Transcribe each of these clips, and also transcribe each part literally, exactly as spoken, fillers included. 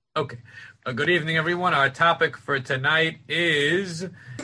Okay. Uh, good evening, everyone. Our topic for tonight is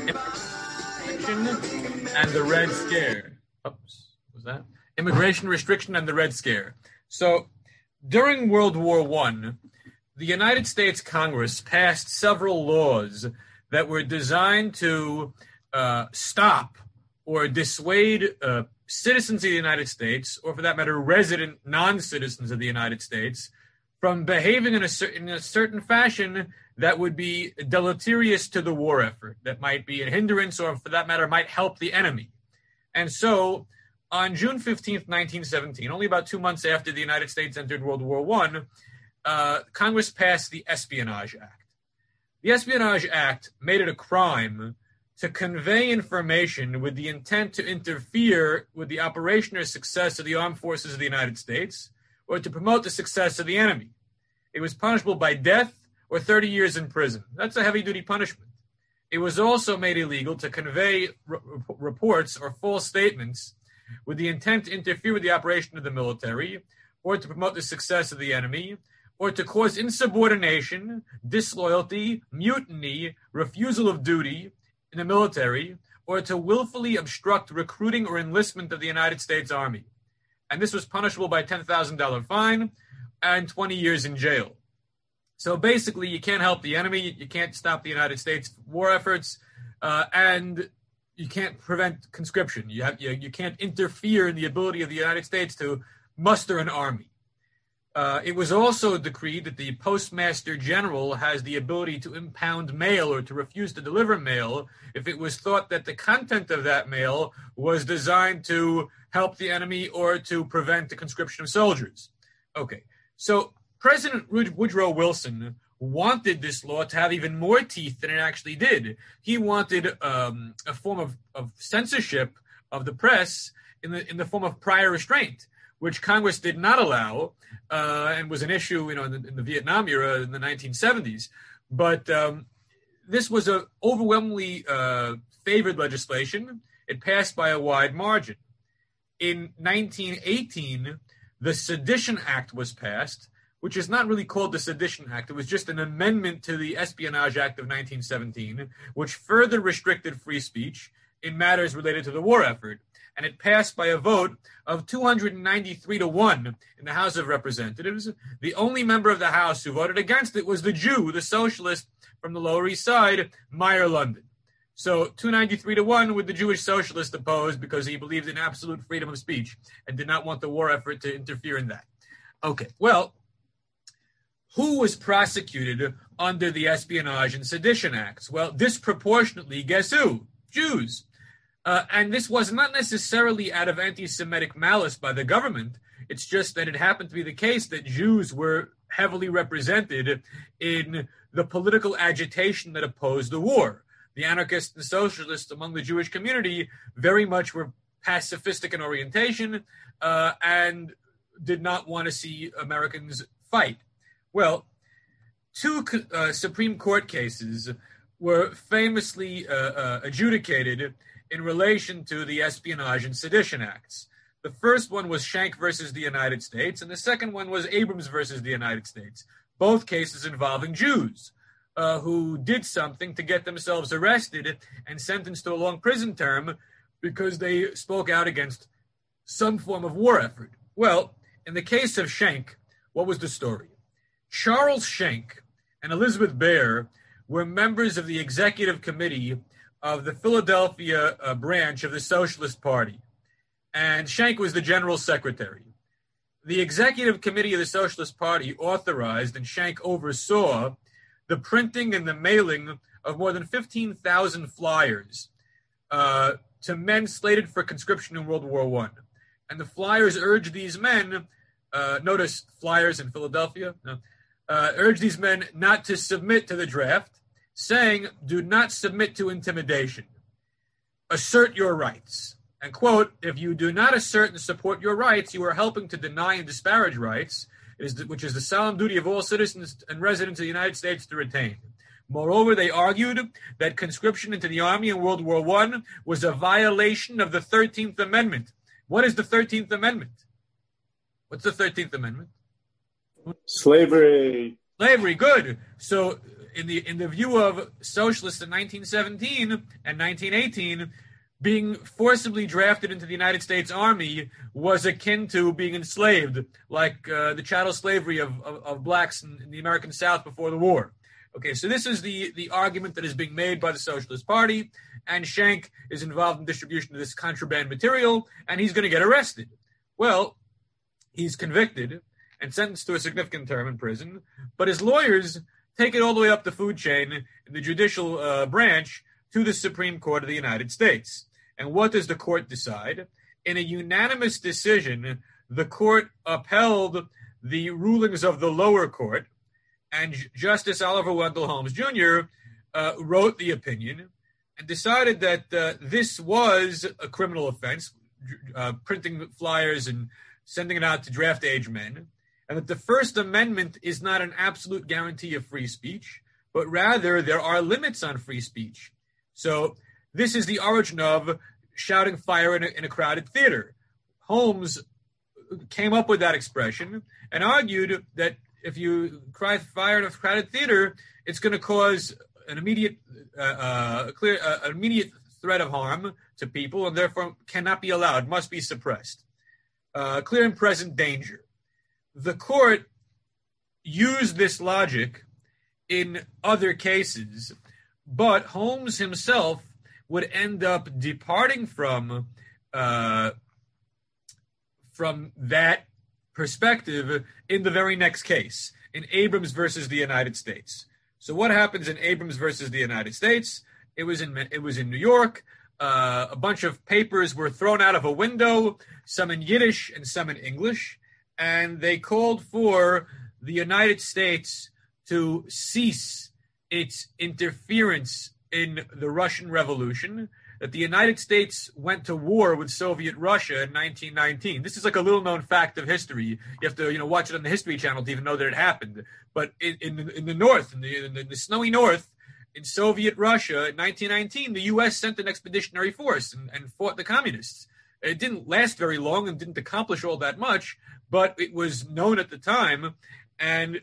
immigration and the Red Scare. Oops, was that? Immigration restriction and the Red Scare. So, during World War One, the United States Congress passed several laws that were designed to uh, stop or dissuade uh, citizens of the United States, or for that matter, resident non-citizens of the United States, from behaving in a, cer- in a certain fashion that would be deleterious to the war effort, that might be a hindrance, or for that matter, might help the enemy. And so, on June fifteenth, nineteen seventeen, only about two months after the United States entered World War One, uh, Congress passed the Espionage Act. The Espionage Act made it a crime to convey information with the intent to interfere with the operation or success of the armed forces of the United States, or to promote the success of the enemy. It was punishable by death or thirty years in prison. That's a heavy-duty punishment. It was also made illegal to convey r- reports or false statements with the intent to interfere with the operation of the military, or to promote the success of the enemy, or to cause insubordination, disloyalty, mutiny, refusal of duty in the military, or to willfully obstruct recruiting or enlistment of the United States Army. And this was punishable by a ten thousand dollars fine and twenty years in jail. So basically, you can't help the enemy, you can't stop the United States war efforts, uh, and you can't prevent conscription. You, have, you, you can't interfere in the ability of the United States to muster an army. Uh, it was also decreed that the Postmaster General has the ability to impound mail or to refuse to deliver mail if it was thought that the content of that mail was designed to help the enemy or to prevent the conscription of soldiers. Okay, so President Woodrow Wilson wanted this law to have even more teeth than it actually did. He wanted um, a form of, of censorship of the press in the in the form of prior restraint, which Congress did not allow, uh, and was an issue, you know, in the, in the Vietnam era in the nineteen seventies. But um, this was a overwhelmingly uh, favored legislation. It passed by a wide margin. In nineteen eighteen, the Sedition Act was passed, which is not really called the Sedition Act. It was just an amendment to the Espionage Act of nineteen seventeen, which further restricted free speech in matters related to the war effort. And it passed by a vote of two hundred ninety-three to one in the House of Representatives. The only member of the House who voted against it was the Jew, the socialist from the Lower East Side, Meyer London. So two hundred ninety-three to one with the Jewish socialist opposed because he believed in absolute freedom of speech and did not want the war effort to interfere in that. Okay, well, who was prosecuted under the Espionage and Sedition Acts? Well, disproportionately, guess who? Jews. Uh, and this was not necessarily out of anti-Semitic malice by the government. It's just that it happened to be the case that Jews were heavily represented in the political agitation that opposed the war. The anarchists and socialists among the Jewish community very much were pacifistic in orientation uh, and did not want to see Americans fight. Well, two uh, Supreme Court cases were famously uh, uh, adjudicated in relation to the Espionage and Sedition Acts. The first one was Schenck versus the United States, and the second one was Abrams versus the United States, both cases involving Jews uh, who did something to get themselves arrested and sentenced to a long prison term because they spoke out against some form of war effort. Well, in the case of Schenck, what was the story? Charles Schenck and Elizabeth Baer were members of the executive committee of the Philadelphia uh, branch of the Socialist Party. And Schenck was the general secretary. The executive committee of the Socialist Party authorized and Schenck oversaw the printing and the mailing of more than fifteen thousand flyers uh, to men slated for conscription in World War One. And the flyers urged these men, uh, notice flyers in Philadelphia, no, uh, urged these men not to submit to the draft, saying, do not submit to intimidation. Assert your rights. And quote, if you do not assert and support your rights, you are helping to deny and disparage rights, which is the solemn duty of all citizens and residents of the United States to retain. Moreover, they argued that conscription into the army in World War One was a violation of the thirteenth Amendment. What is the thirteenth Amendment? What's the thirteenth Amendment? Slavery. Slavery, good. So in the in the view of socialists in nineteen seventeen and nineteen eighteen, being forcibly drafted into the United States Army was akin to being enslaved, like uh, the chattel slavery of, of, of blacks in, in the American South before the war. Okay, so this is the, the argument that is being made by the Socialist Party, and Schenck is involved in distribution of this contraband material, and he's going to get arrested. Well, he's convicted and sentenced to a significant term in prison, but his lawyers take it all the way up the food chain in the judicial uh, branch to the Supreme Court of the United States. And what does the court decide? In a unanimous decision, the court upheld the rulings of the lower court, and Justice Oliver Wendell Holmes Junior uh, wrote the opinion and decided that uh, this was a criminal offense, uh, printing flyers and sending it out to draft age men, and that the First Amendment is not an absolute guarantee of free speech, but rather there are limits on free speech. So this is the origin of shouting fire in a, in a crowded theater. Holmes came up with that expression and argued that if you cry fire in a crowded theater, it's going to cause an immediate, uh, uh, clear, uh, an immediate threat of harm to people, and therefore cannot be allowed, must be suppressed. Uh, clear and present danger. The court used this logic in other cases, but Holmes himself would end up departing from uh, from that perspective in the very next case, in Abrams versus the United States. So what happens in Abrams versus the United States? It was in it was in New York. Uh, a bunch of papers were thrown out of a window, some in Yiddish and some in English, and they called for the United States to cease its interference in the Russian Revolution, that the United States went to war with Soviet Russia in nineteen nineteen. This is like a little-known fact of history. You have to, you know, watch it on the History Channel to even know that it happened. But in, in, the, in the North, in the, in the, in the snowy North, in Soviet Russia in nineteen nineteen, the U S sent an expeditionary force and, and fought the communists. It didn't last very long and didn't accomplish all that much, but it was known at the time, and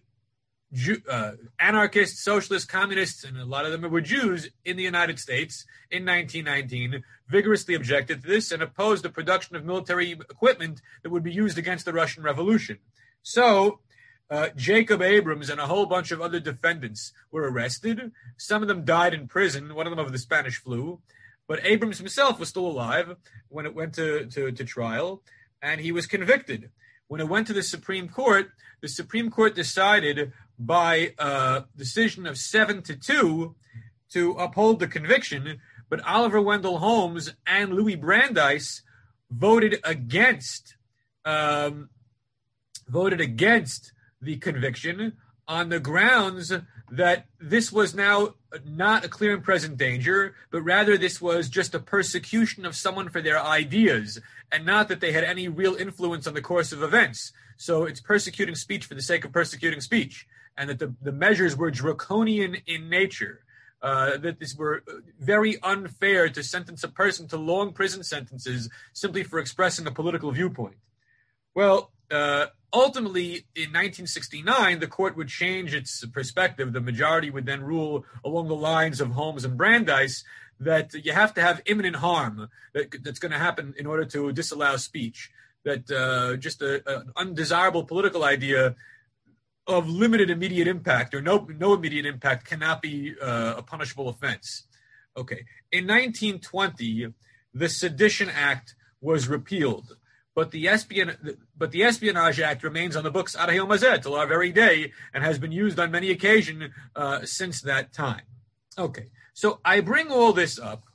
Uh, anarchists, socialists, communists, and a lot of them were Jews in the United States in nineteen nineteen, vigorously objected to this and opposed the production of military equipment that would be used against the Russian Revolution. So uh, Jacob Abrams and a whole bunch of other defendants were arrested. Some of them died in prison, one of them of the Spanish flu. But Abrams himself was still alive when it went to, to, to trial, and he was convicted. When it went to the Supreme Court, the Supreme Court decided by a decision of seven to two to uphold the conviction, but Oliver Wendell Holmes and Louis Brandeis voted against um, voted against the conviction on the grounds that this was now not a clear and present danger, but rather this was just a persecution of someone for their ideas, and not that they had any real influence on the course of events. So it's persecuting speech for the sake of persecuting speech, and that the, the measures were draconian in nature, uh, that these were very unfair to sentence a person to long prison sentences simply for expressing a political viewpoint. Well, uh, ultimately, in nineteen sixty-nine, the court would change its perspective. The majority would then rule along the lines of Holmes and Brandeis that you have to have imminent harm that, that's going to happen in order to disallow speech, that uh, just a, an undesirable political idea of limited immediate impact or no no immediate impact cannot be uh, a punishable offense. Okay. In nineteen twenty, the Sedition Act was repealed, but the Espion but the Espionage Act remains on the books ad hayom hazeh till our very day and has been used on many occasions uh, since that time. Okay. So I bring all this up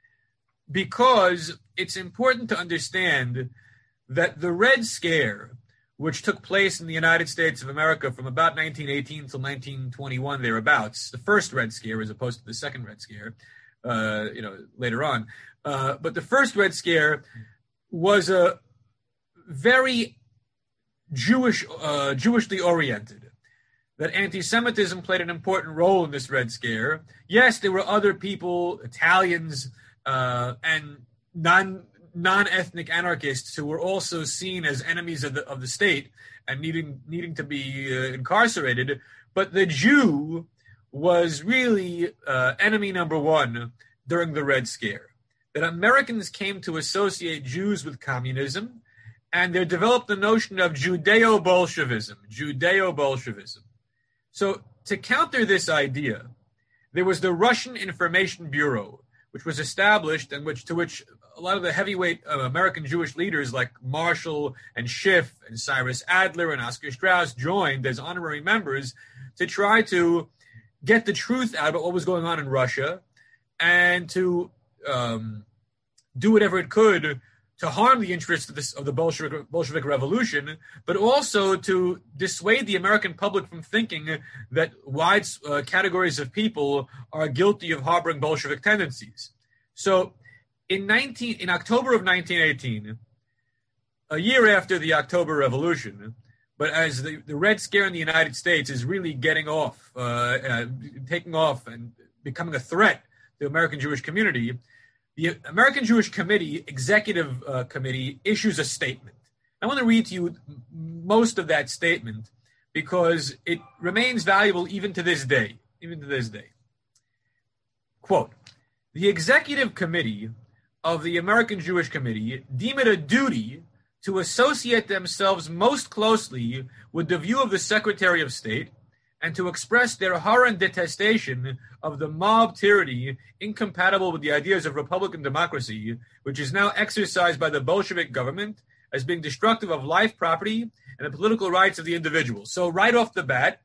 because it's important to understand that the Red Scare, which took place in the United States of America from about nineteen eighteen till nineteen twenty-one, thereabouts, the first Red Scare as opposed to the second Red Scare, uh, you know, later on. Uh, but the first Red Scare was a very Jewish, uh, Jewishly oriented. That anti-Semitism played an important role in this Red Scare. Yes, there were other people, Italians, uh, and non non-ethnic anarchists who were also seen as enemies of the of the state and needing needing to be uh, incarcerated. But the Jew was really uh, enemy number one during the Red Scare. That Americans came to associate Jews with communism, and they developed the notion of Judeo-Bolshevism, Judeo-Bolshevism. So to counter this idea, there was the Russian Information Bureau, which was established and which to which a lot of the heavyweight uh, American Jewish leaders like Marshall and Schiff and Cyrus Adler and Oscar Strauss joined as honorary members to try to get the truth out about what was going on in Russia and to um, do whatever it could to harm the interests of, this, of the Bolshevik, Bolshevik Revolution, but also to dissuade the American public from thinking that wide uh, categories of people are guilty of harboring Bolshevik tendencies. So in, nineteen, in October of nineteen eighteen, a year after the October Revolution, but as the, the Red Scare in the United States is really getting off, uh, uh, taking off and becoming a threat to the American Jewish community, the American Jewish Committee, Executive uh, Committee, issues a statement. I want to read to you most of that statement because it remains valuable even to this day, even to this day. Quote, the Executive Committee of the American Jewish Committee deem it a duty to associate themselves most closely with the view of the Secretary of State and to express their horror and detestation of the mob tyranny incompatible with the ideas of Republican democracy, which is now exercised by the Bolshevik government as being destructive of life, property, and the political rights of the individual. So right off the bat,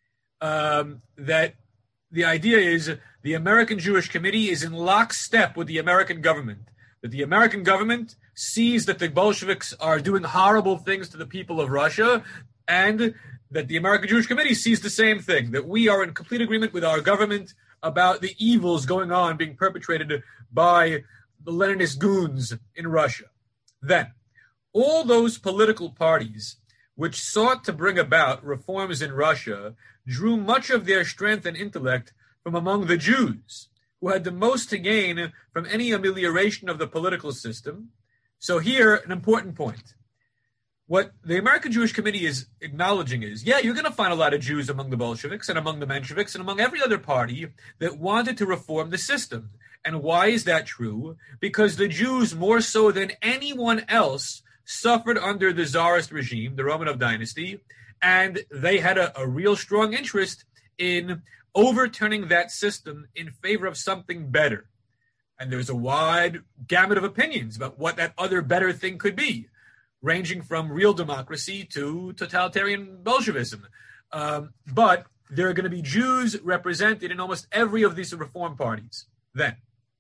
um, that the idea is the American Jewish Committee is in lockstep with the American government, that the American government sees that the Bolsheviks are doing horrible things to the people of Russia, and that the American Jewish Committee sees the same thing, that we are in complete agreement with our government about the evils going on being perpetrated by the Leninist goons in Russia. Then, all those political parties which sought to bring about reforms in Russia drew much of their strength and intellect from among the Jews, who had the most to gain from any amelioration of the political system. So here, an important point. What the American Jewish Committee is acknowledging is, yeah, you're going to find a lot of Jews among the Bolsheviks and among the Mensheviks and among every other party that wanted to reform the system. And why is that true? Because the Jews, more so than anyone else, suffered under the Tsarist regime, the Romanov dynasty, and they had a, a real strong interest in overturning that system in favor of something better. And there's a wide gamut of opinions about what that other better thing could be, ranging from real democracy to totalitarian Bolshevism. Um, but there are going to be Jews represented in almost every of these reform parties. Then,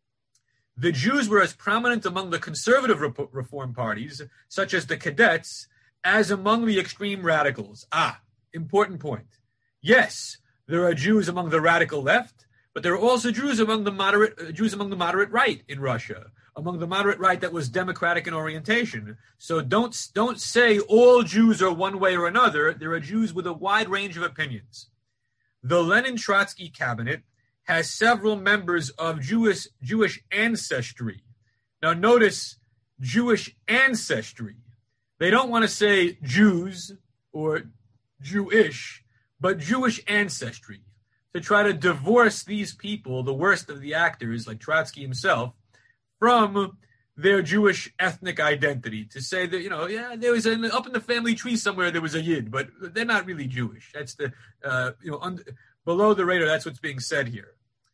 the Jews were as prominent among the conservative rep- reform parties, such as the Cadets, as among the extreme radicals. Ah, important point. Yes, there are Jews among the radical left, but there are also Jews among the moderate uh, Jews among the moderate right in Russia, among the moderate right that was democratic in orientation. So don't don't say all Jews are one way or another. There are Jews with a wide range of opinions. The Lenin-Trotsky cabinet has several members of Jewish Jewish ancestry. Now notice Jewish ancestry. They don't want to say Jews or Jewish, but Jewish ancestry, to try to divorce these people, the worst of the actors, like Trotsky himself, from their Jewish ethnic identity, to say that, you know, yeah, there was an, up in the family tree somewhere there was a Yid, but they're not really Jewish. That's the, uh, you know, under, below the radar, that's what's being said here.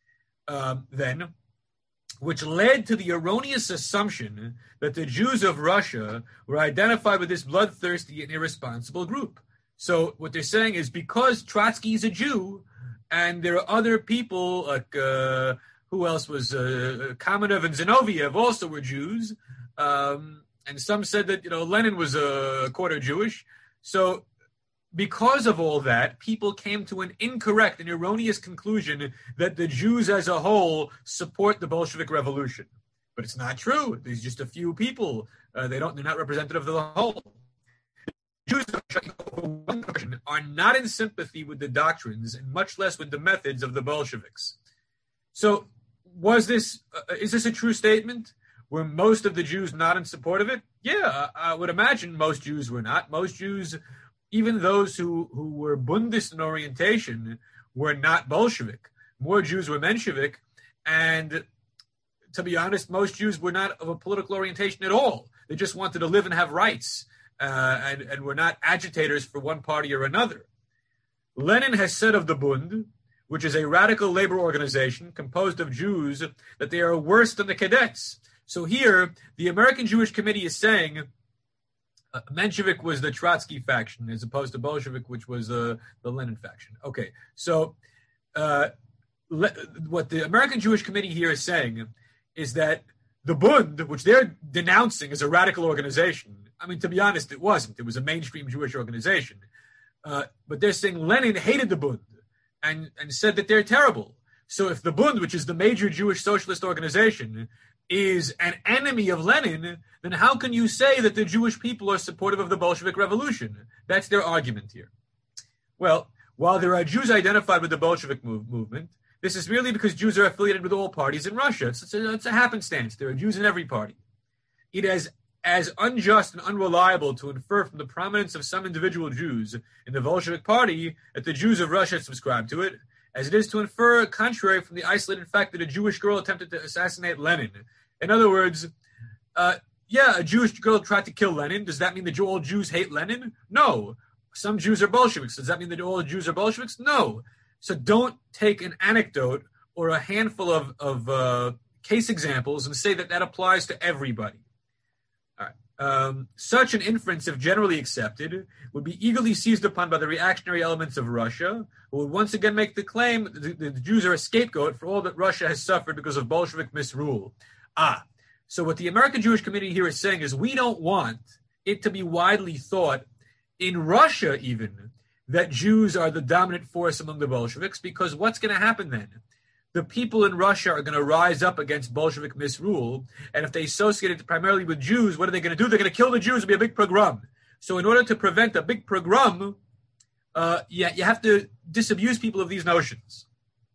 Um, then, which led to the erroneous assumption that the Jews of Russia were identified with this bloodthirsty and irresponsible group. So what they're saying is because Trotsky is a Jew, and there are other people like, uh, who else was, uh, Kamenev and Zinoviev also were Jews, um, and some said that, you know, Lenin was a quarter Jewish. So because of all that, people came to an incorrect and erroneous conclusion that the Jews as a whole support the Bolshevik Revolution. But it's not true. There's just a few people. Uh, they don't, they're not representative of the whole. Jews are not in sympathy with the doctrines and much less with the methods of the Bolsheviks. So was this, uh, is this a true statement? Were most of the Jews not in support of it? Yeah, I would imagine most Jews were not. Most Jews even those who, who were Bundist in orientation were not Bolshevik. More Jews were Menshevik, and to be honest, most Jews were not of a political orientation at all. They just wanted to live and have rights, uh, and, and were not agitators for one party or another. Lenin has said of the Bund, which is a radical labor organization composed of Jews, that they are worse than the cadets. So here, the American Jewish Committee is saying uh, Menshevik was the Trotsky faction, as opposed to Bolshevik, which was uh, the Lenin faction. Okay, so uh, le- what the American Jewish Committee here is saying is that the Bund, which they're denouncing as a radical organization, I mean, to be honest, it wasn't. It was a mainstream Jewish organization. Uh, but they're saying Lenin hated the Bund and, and said that they're terrible. So if the Bund, which is the major Jewish socialist organization, is an enemy of Lenin, then how can you say that the Jewish people are supportive of the Bolshevik Revolution? That's their argument here. Well, while there are Jews identified with the Bolshevik move, movement, this is merely because Jews are affiliated with all parties in Russia. It's, it's, a, it's a happenstance. There are Jews in every party. It is as unjust and unreliable to infer from the prominence of some individual Jews in the Bolshevik Party that the Jews of Russia subscribe to it, as it is to infer contrary from the isolated fact that a Jewish girl attempted to assassinate Lenin. In other words, uh, yeah, a Jewish girl tried to kill Lenin. Does that mean that all Jews hate Lenin? No. Some Jews are Bolsheviks. Does that mean that all Jews are Bolsheviks? No. So don't take an anecdote or a handful of, of uh, case examples and say that that applies to everybody. All right. Um, such an inference, if generally accepted, would be eagerly seized upon by the reactionary elements of Russia, who would once again make the claim that the, the Jews are a scapegoat for all that Russia has suffered because of Bolshevik misrule. Ah, so what the American Jewish Committee here is saying is we don't want it to be widely thought, in Russia even, that Jews are the dominant force among the Bolsheviks, because what's going to happen then? The people in Russia are going to rise up against Bolshevik misrule, and if they associate it primarily with Jews, what are they going to do? They're going to kill the Jews. It'll be a big pogrom. So in order to prevent a big pogrom, uh, yeah, you have to disabuse people of these notions.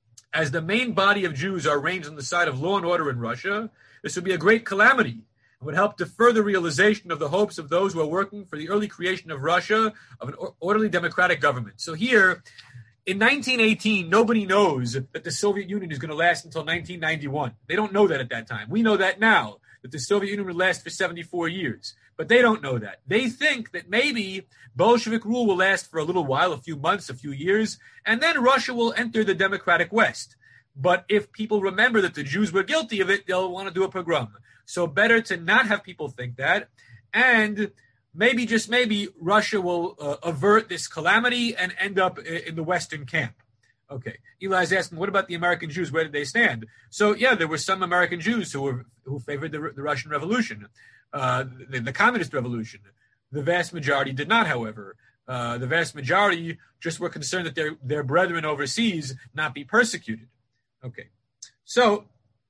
As the main body of Jews are ranged on the side of law and order in Russia, this would be a great calamity. It would help defer the realization of the hopes of those who are working for the early creation of Russia, of an orderly democratic government. So here, in nineteen eighteen, nobody knows that the Soviet Union is going to last until nineteen ninety-one. They don't know that at that time. We know that now, that the Soviet Union would last for seventy-four years. But they don't know that. They think that maybe Bolshevik rule will last for a little while, a few months, a few years, and then Russia will enter the democratic West. But if people remember that the Jews were guilty of it, they'll want to do a pogrom. So better to not have people think that. And maybe, just maybe, Russia will uh, avert this calamity and end up in the Western camp. Okay. Eli's asking, what about the American Jews? Where did they stand? So, yeah, there were some American Jews who were who favored the, the Russian Revolution, uh, the, the Communist Revolution. The vast majority did not, however. Uh, the vast majority just were concerned that their, their brethren overseas not be persecuted. Okay. So,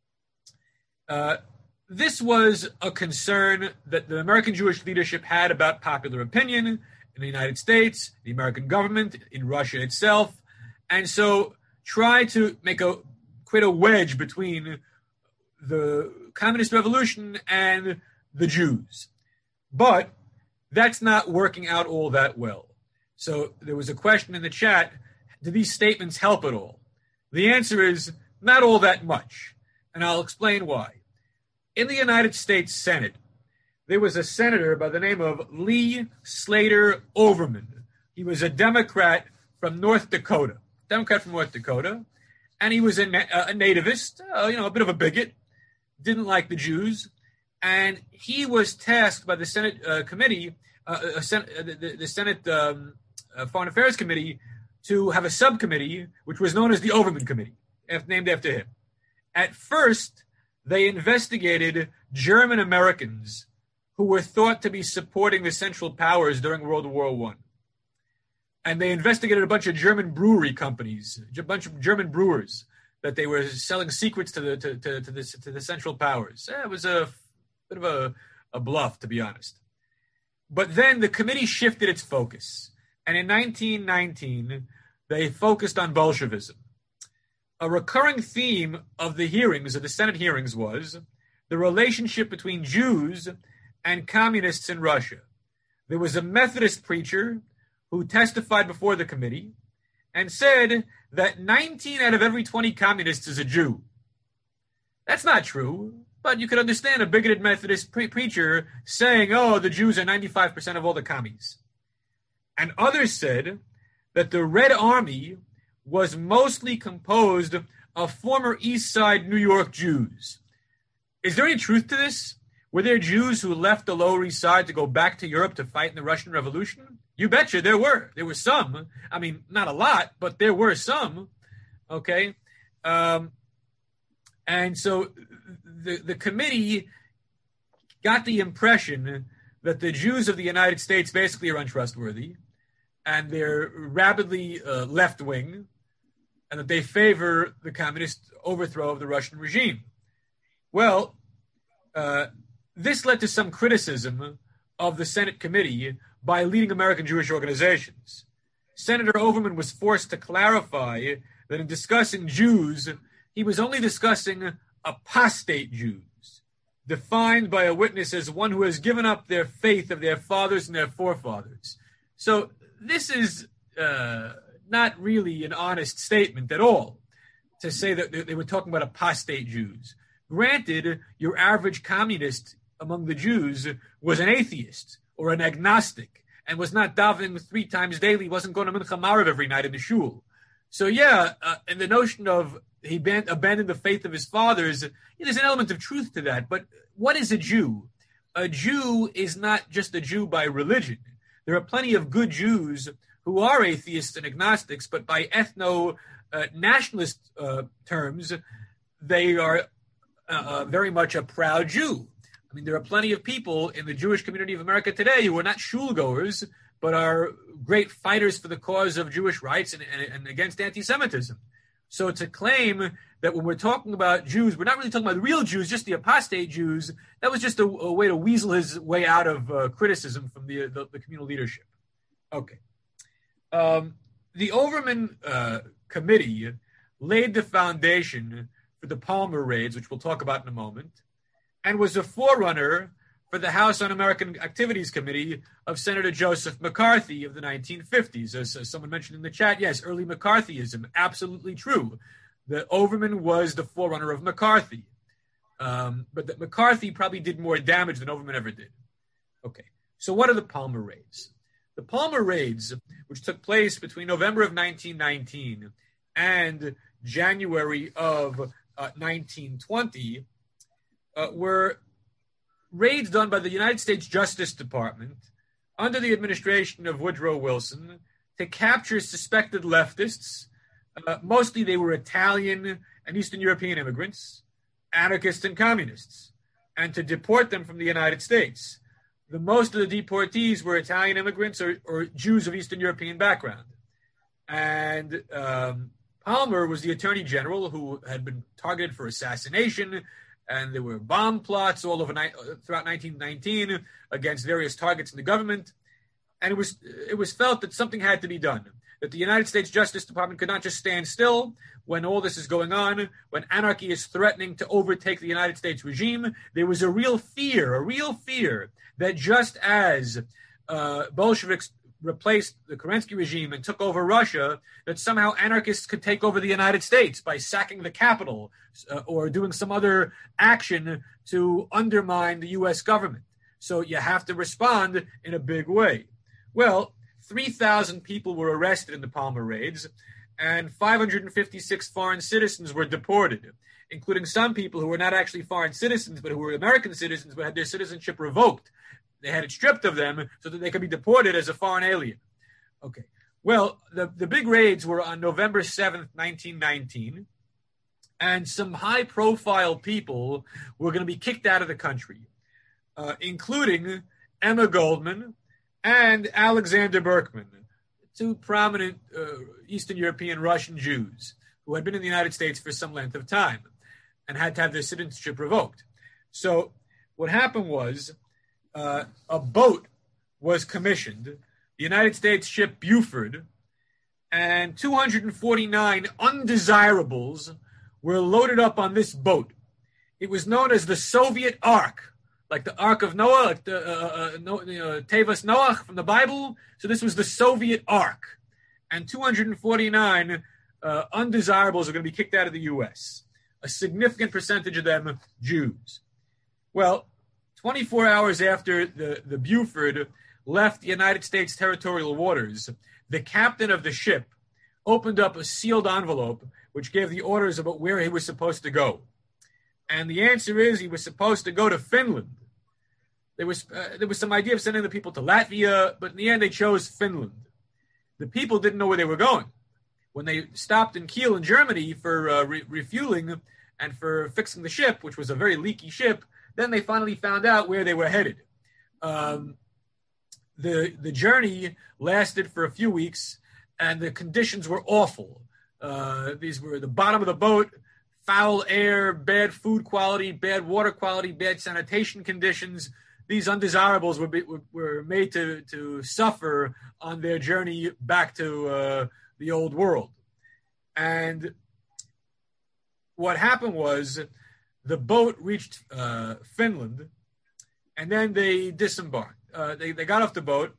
uh, this was a concern that the American Jewish leadership had about popular opinion in the United States, the American government, in Russia itself, and so try to make a create a wedge between the Communist Revolution and the Jews. But that's not working out all that well. So there was a question in the chat, do these statements help at all? The answer is not all that much, and I'll explain why. In the United States Senate, there was a senator by the name of Lee Slater Overman. He was a Democrat from North Dakota, Democrat from North Dakota, and he was a, a nativist, uh, you know, a bit of a bigot, didn't like the Jews, and he was tasked by the Senate uh, committee, uh, uh, Sen- uh, the, the Senate um, uh, Foreign Affairs Committee, to have a subcommittee, which was known as the Overman Committee, named after him. At first, they investigated German Americans who were thought to be supporting the Central Powers during World War One. And they investigated a bunch of German brewery companies, a bunch of German brewers, that they were selling secrets to the to, to, to, the, to the Central Powers. Eh, it was a bit of a, a bluff, to be honest. But then the committee shifted its focus. And in nineteen nineteen, they focused on Bolshevism. A recurring theme of the hearings, of the Senate hearings, was the relationship between Jews and communists in Russia. There was a Methodist preacher who testified before the committee and said that nineteen out of every twenty communists is a Jew. That's not true, but you could understand a bigoted Methodist pre- preacher saying, oh, the Jews are ninety-five percent of all the commies. And others said that the Red Army was mostly composed of former East Side New York Jews. Is there any truth to this? Were there Jews who left the Lower East Side to go back to Europe to fight in the Russian Revolution? You betcha there were. There were some. I mean, not a lot, but there were some. Okay? Um, and so the, the committee got the impression that the Jews of the United States basically are untrustworthy, and they're rapidly uh, left-wing, and that they favor the communist overthrow of the Russian regime. Well, uh, this led to some criticism of the Senate committee by leading American Jewish organizations. Senator Overman was forced to clarify that in discussing Jews, he was only discussing apostate Jews, defined by a witness as one who has given up their faith of their fathers and their forefathers. So this is uh, not really an honest statement at all, to say that they were talking about apostate Jews. Granted, your average communist among the Jews was an atheist or an agnostic and was not davening three times daily, wasn't going to Mincha Marav every night in the shul. So yeah, uh, and the notion of he ban- abandoned the faith of his fathers, yeah, there's an element of truth to that. But what is a Jew? A Jew is not just a Jew by religion. There are plenty of good Jews who are atheists and agnostics, but by ethno-nationalist uh, uh, terms, they are uh, very much a proud Jew. I mean, there are plenty of people in the Jewish community of America today who are not shul goers, but are great fighters for the cause of Jewish rights and, and, and against anti-Semitism. So to claim that when we're talking about Jews, we're not really talking about the real Jews, just the apostate Jews, that was just a, a way to weasel his way out of uh, criticism from the, the, the communal leadership. Okay. Um, the Overman uh, committee laid the foundation for the Palmer raids, which we'll talk about in a moment, and was a forerunner for the House Un-American Activities Committee of Senator Joseph McCarthy of the nineteen fifties. As, as someone mentioned in the chat, yes, early McCarthyism, absolutely true. The Overman was the forerunner of McCarthy. Um, but that McCarthy probably did more damage than Overman ever did. Okay, so what are the Palmer raids? The Palmer raids, which took place between November of nineteen nineteen and January of uh, nineteen twenty, uh, were raids done by the United States Justice Department under the administration of Woodrow Wilson to capture suspected leftists. Uh, mostly they were Italian and Eastern European immigrants, anarchists and communists, and to deport them from the United States. The most of the deportees were Italian immigrants or, or Jews of Eastern European background. And um, Palmer was the attorney general who had been targeted for assassination, and there were bomb plots all over ni- throughout nineteen nineteen against various targets in the government. And it was it was felt that something had to be done, that the United States Justice Department could not just stand still when all this is going on, when anarchy is threatening to overtake the United States regime. There was a real fear, a real fear that just as uh, Bolsheviks replaced the Kerensky regime and took over Russia, that somehow anarchists could take over the United States by sacking the Capitol uh, or doing some other action to undermine the U S government. So you have to respond in a big way. Well, three thousand people were arrested in the Palmer raids, and five hundred fifty-six foreign citizens were deported, including some people who were not actually foreign citizens, but who were American citizens, but had their citizenship revoked. They had it stripped of them so that they could be deported as a foreign alien. Okay. Well, the, the big raids were on November seventh, nineteen nineteen, and some high-profile people were going to be kicked out of the country, uh, including Emma Goldman and Alexander Berkman, two prominent uh, Eastern European Russian Jews who had been in the United States for some length of time and had to have their citizenship revoked. So what happened was uh, a boat was commissioned, the United States ship Buford, and two hundred forty-nine undesirables were loaded up on this boat. It was known as the Soviet Ark, like the Ark of Noah, like the uh, uh, no, uh, Tevas Noach from the Bible. So this was the Soviet Ark. And two hundred forty-nine uh, undesirables are going to be kicked out of the U S. A significant percentage of them Jews. Well, twenty-four hours after the, the Buford left the United States territorial waters, the captain of the ship opened up a sealed envelope which gave the orders about where he was supposed to go. And the answer is he was supposed to go to Finland. There was uh, there was some idea of sending the people to Latvia, but in the end they chose Finland. The people didn't know where they were going. When they stopped in Kiel in Germany for uh, re- refueling and for fixing the ship, which was a very leaky ship, then they finally found out where they were headed. Um, the the journey lasted for a few weeks, and the conditions were awful. Uh, these were the bottom of the boat, foul air, bad food quality, bad water quality, bad sanitation conditions. These undesirables were, be, were made to, to suffer on their journey back to uh, the old world. And what happened was the boat reached uh, Finland, and then they disembarked. Uh, they, they got off the boat,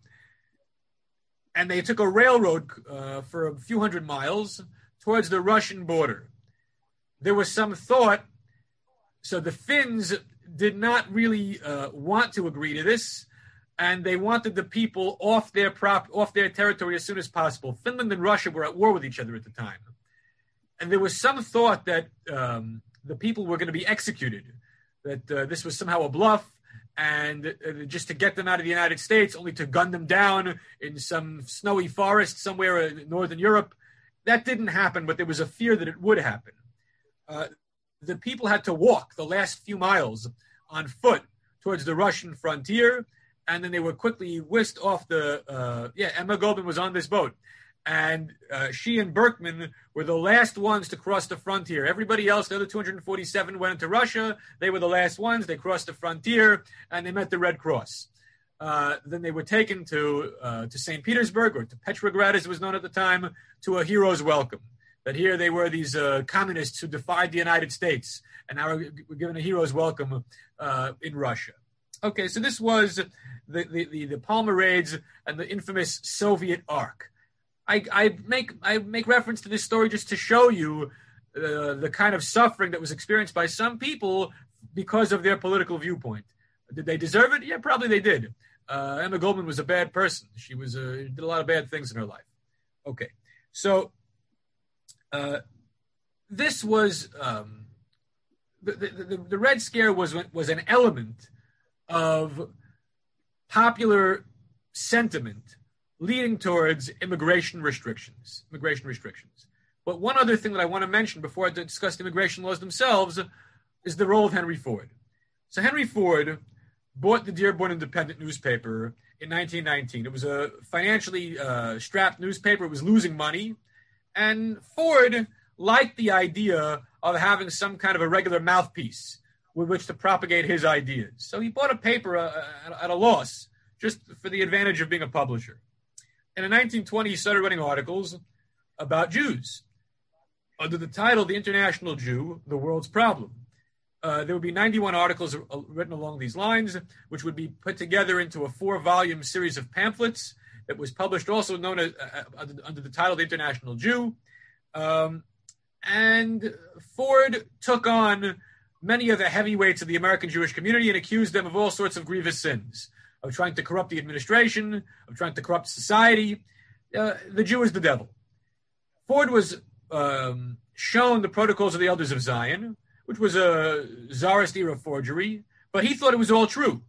and they took a railroad uh, for a few hundred miles towards the Russian border. There was some thought, so the Finns did not really uh, want to agree to this, and they wanted the people off their prop, off their territory as soon as possible. Finland and Russia were at war with each other at the time. And there was some thought that um, the people were going to be executed, that uh, this was somehow a bluff, and uh, just to get them out of the United States, only to gun them down in some snowy forest somewhere in Northern Europe. That didn't happen, but there was a fear that it would happen. Uh, the people had to walk the last few miles on foot towards the Russian frontier, and then they were quickly whisked off the, uh, yeah, Emma Goldman was on this boat, and uh, she and Berkman were the last ones to cross the frontier. Everybody else, the other two hundred forty-seven, went into Russia. They were the last ones. They crossed the frontier, and they met the Red Cross. Uh, then they were taken to uh, to Saint Petersburg, or to Petrograd, as it was known at the time, to a hero's welcome. That here they were these uh, communists who defied the United States, and now were given a hero's welcome uh, in Russia. Okay, so this was the, the, the, the Palmer raids and the infamous Soviet Ark. I, I make I make reference to this story just to show you uh, the kind of suffering that was experienced by some people because of their political viewpoint. Did they deserve it? Yeah, probably they did. Uh, Emma Goldman was a bad person. She was uh, did a lot of bad things in her life. Okay, so uh, this was um, the, the, the the Red Scare was was an element of popular sentiment leading towards immigration restrictions. Immigration restrictions. But one other thing that I want to mention before I discuss immigration laws themselves is the role of Henry Ford. So Henry Ford bought the Dearborn Independent newspaper in nineteen nineteen. It was a financially uh, strapped newspaper. It was losing money. And Ford liked the idea of having some kind of a regular mouthpiece with which to propagate his ideas. So he bought a paper uh, at a loss just for the advantage of being a publisher. And in nineteen twenty, he started writing articles about Jews under the title, The International Jew, The World's Problem. Uh, there would be ninety-one articles written along these lines, which would be put together into a four-volume series of pamphlets that was published, also known as uh, under the title, The International Jew. Um, and Ford took on many of the heavyweights of the American Jewish community and accused them of all sorts of grievous sins, of trying to corrupt the administration, of trying to corrupt society. Uh, the Jew is the devil. Ford was um, shown the Protocols of the Elders of Zion, which was a Tsarist-era forgery, but he thought it was all true.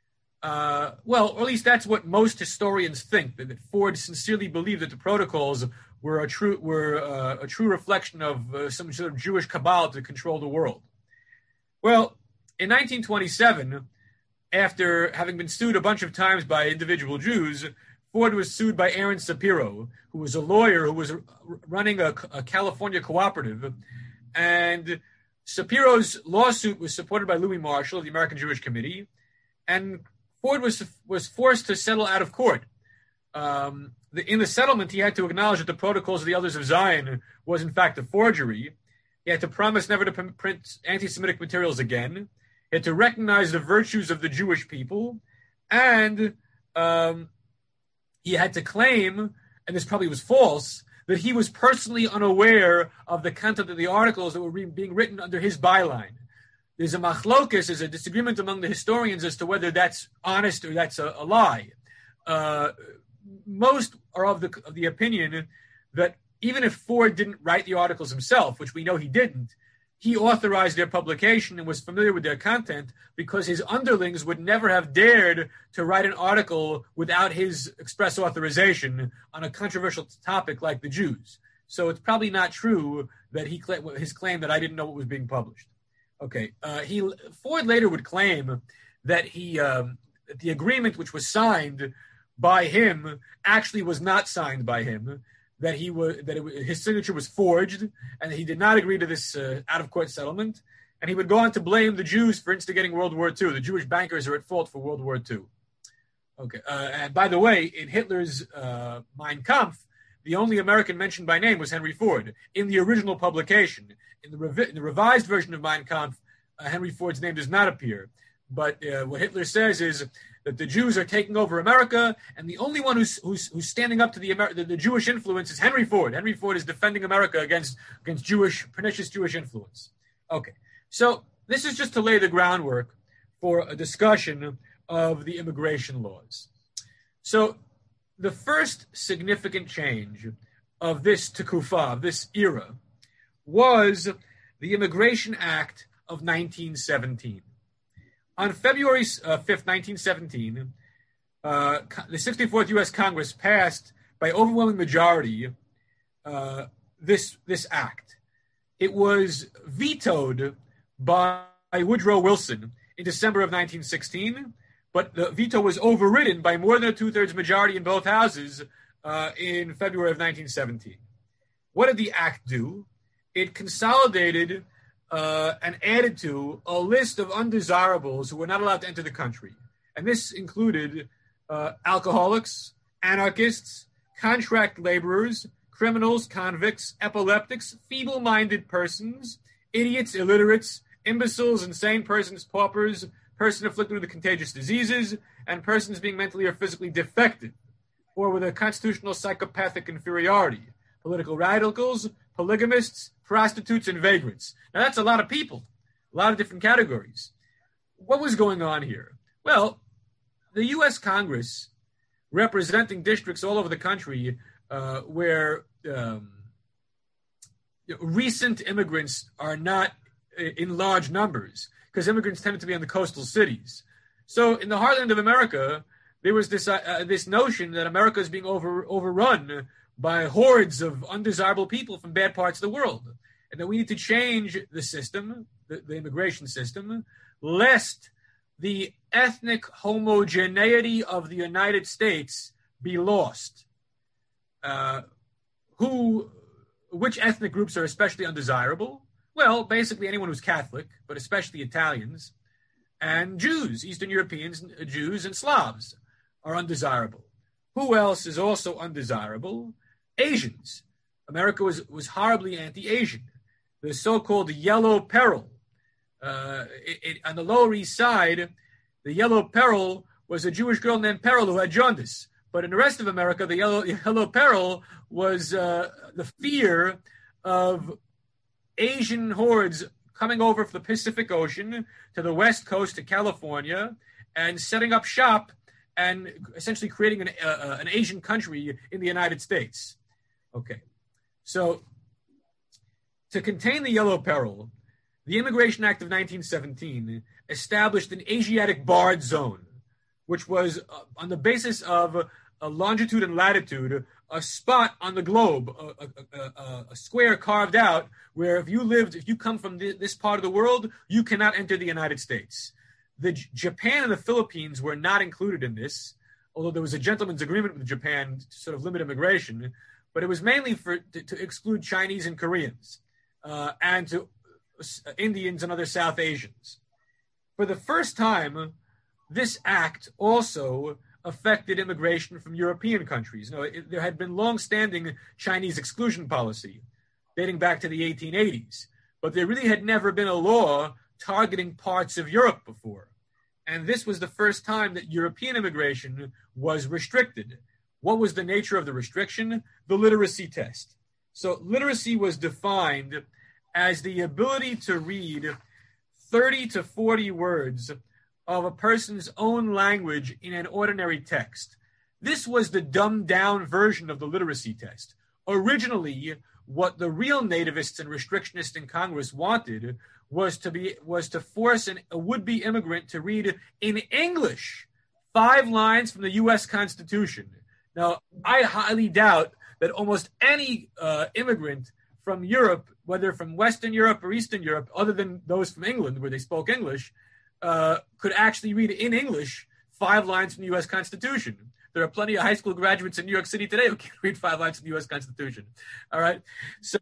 Uh, well, or at least that's what most historians think, that, that Ford sincerely believed that the Protocols were a true were uh, a true reflection of uh, some sort of Jewish cabal to control the world. Well, in nineteen twenty-seven, after having been sued a bunch of times by individual Jews, Ford was sued by Aaron Sapiro, who was a lawyer who was running a, a California cooperative. And Sapiro's lawsuit was supported by Louis Marshall of the American Jewish Committee. And Ford was, was forced to settle out of court. Um, the, in the settlement, he had to acknowledge that the Protocols of the Elders of Zion was, in fact, a forgery. He had to promise never to print anti-Semitic materials again. He had to recognize the virtues of the Jewish people, and um, he had to claim, and this probably was false, that he was personally unaware of the content of the articles that were re- being written under his byline. There's a machlokus, there's a disagreement among the historians as to whether that's honest or that's a, a lie. Uh, most are of the, of the opinion that even if Ford didn't write the articles himself, which we know he didn't, he authorized their publication and was familiar with their content because his underlings would never have dared to write an article without his express authorization on a controversial topic like the Jews. So it's probably not true that he his claim that I didn't know what was being published. Okay, uh, he Ford later would claim that he um, the agreement which was signed by him actually was not signed by him. That he was that it, his signature was forged, and he did not agree to this uh, out-of-court settlement. And he would go on to blame the Jews for instigating World War Two. The Jewish bankers are at fault for World War Two. Okay, uh, and by the way, in Hitler's uh, Mein Kampf, the only American mentioned by name was Henry Ford. In the original publication, in the, revi- in the revised version of Mein Kampf, uh, Henry Ford's name does not appear. But uh, what Hitler says is that the Jews are taking over America, and the only one who's who's, who's standing up to the, Amer- the the Jewish influence is Henry Ford. Henry Ford is defending America against against Jewish pernicious Jewish influence. Okay, so this is just to lay the groundwork for a discussion of the immigration laws. So the first significant change of this Tekufa, of this era, was the Immigration Act of nineteen seventeen. On February fifth, nineteen seventeen, uh, the sixty-fourth U S Congress passed by overwhelming majority uh, this, this act. It was vetoed by Woodrow Wilson in December of nineteen sixteen, but the veto was overridden by more than a two-thirds majority in both houses uh, in February of nineteen seventeen. What did the act do? It consolidated Uh, and added to a list of undesirables who were not allowed to enter the country. And this included uh, alcoholics, anarchists, contract laborers, criminals, convicts, epileptics, feeble-minded persons, idiots, illiterates, imbeciles, insane persons, paupers, persons afflicted with contagious diseases, and persons being mentally or physically defective, or with a constitutional psychopathic inferiority, political radicals, polygamists, prostitutes, and vagrants. Now, that's a lot of people, a lot of different categories. What was going on here? Well, the U S Congress, representing districts all over the country uh, where um, you know, recent immigrants are not in large numbers, because immigrants tended to be in the coastal cities. So in the heartland of America, there was this uh, this notion that America is being over, overrun by hordes of undesirable people from bad parts of the world, and that we need to change the system, the, the immigration system, lest the ethnic homogeneity of the United States be lost. Uh, who, which ethnic groups are especially undesirable? Well, basically anyone who's Catholic, but especially Italians, and Jews, Eastern Europeans, Jews, and Slavs are undesirable. Who else is also undesirable? Asians. America was, was horribly anti-Asian. The so-called yellow peril. Uh, it, it, on the Lower East Side, the yellow peril was a Jewish girl named Peril who had jaundice. But in the rest of America, the yellow, yellow peril was uh, the fear of Asian hordes coming over from the Pacific Ocean to the West Coast to California and setting up shop and essentially creating an, uh, an Asian country in the United States. Okay, so to contain the yellow peril, the Immigration Act of nineteen seventeen established an Asiatic barred zone, which was uh, on the basis of a longitude and latitude, a spot on the globe, a, a, a, a square carved out where if you lived, if you come from th- this part of the world, you cannot enter the United States. The J- Japan and the Philippines were not included in this, although there was a gentleman's agreement with Japan to sort of limit immigration, but it was mainly for to, to exclude Chinese and Koreans uh, and to uh, Indians and other South Asians. For the first time, this act also affected immigration from European countries. Now, it, there had been long-standing Chinese exclusion policy dating back to the eighteen eighties, but there really had never been a law targeting parts of Europe before. And this was the first time that European immigration was restricted. What was the nature of the restriction? The literacy test. So literacy was defined as the ability to read thirty to forty words of a person's own language in an ordinary text. This was the dumbed down version of the literacy test. Originally, what the real nativists and restrictionists in Congress wanted was to be was to force an, a would-be immigrant to read in English five lines from the U S Constitution. Now, I highly doubt that almost any uh, immigrant from Europe, whether from Western Europe or Eastern Europe, other than those from England where they spoke English, uh, could actually read in English five lines from the U S Constitution. There are plenty of high school graduates in New York City today who can't read five lines from the U S Constitution. All right. So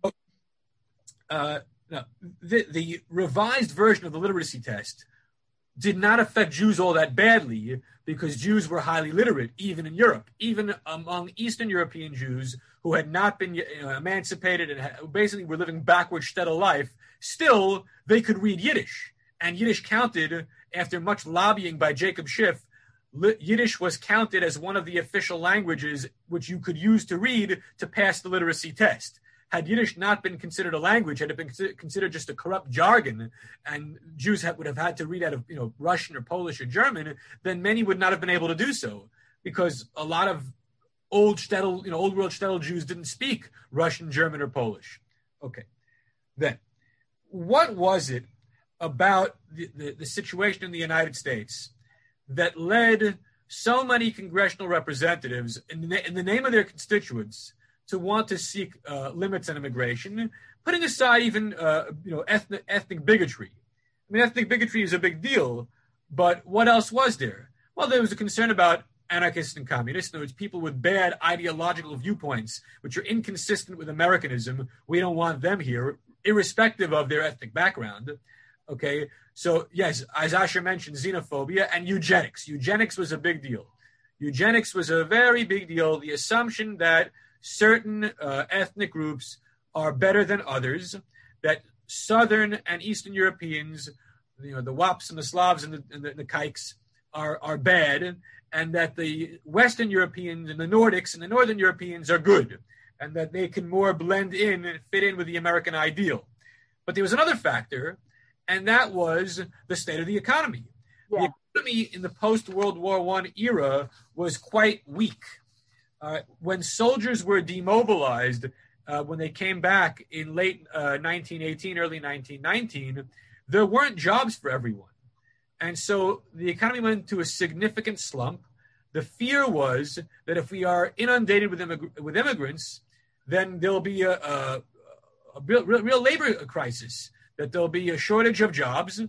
uh, now, the, the revised version of the literacy test did not affect Jews all that badly because Jews were highly literate, even in Europe, even among Eastern European Jews who had not been you know, emancipated and had, basically were living backward shtetl life. Still, they could read Yiddish, and Yiddish counted after much lobbying by Jacob Schiff. Yiddish was counted as one of the official languages which you could use to read to pass the literacy test. Had Yiddish not been considered a language, had it been considered just a corrupt jargon, and Jews have, would have had to read out of you know Russian or Polish or German, then many would not have been able to do so, because a lot of old shtetl, you know, old world shtetl Jews didn't speak Russian, German, or Polish. Okay, then what was it about the, the, the situation in the United States that led so many congressional representatives in the, in the name of their constituents to want to seek uh, limits on immigration, putting aside even uh, you know ethnic, ethnic bigotry? I mean, ethnic bigotry is a big deal, but what else was there? Well, there was a concern about anarchists and communists. In other words, people with bad ideological viewpoints, which are inconsistent with Americanism. We don't want them here, irrespective of their ethnic background. Okay, so yes, as Asher mentioned, xenophobia and eugenics. Eugenics was a big deal. Eugenics was a very big deal. The assumption that certain uh, ethnic groups are better than others, that Southern and Eastern Europeans, you know, the W A Ps and the Slavs and the, and the, the Kikes are, are bad, and that the Western Europeans and the Nordics and the Northern Europeans are good, and that they can more blend in and fit in with the American ideal. But there was another factor, and that was the state of the economy. Yeah. The economy in the post-World War One era was quite weak. Uh, when soldiers were demobilized, uh, when they came back in late uh, nineteen eighteen, early nineteen nineteen, there weren't jobs for everyone. And so the economy went into a significant slump. The fear was that if we are inundated with, immig- with immigrants, then there'll be a, a, a real, real, real labor crisis, that there'll be a shortage of jobs,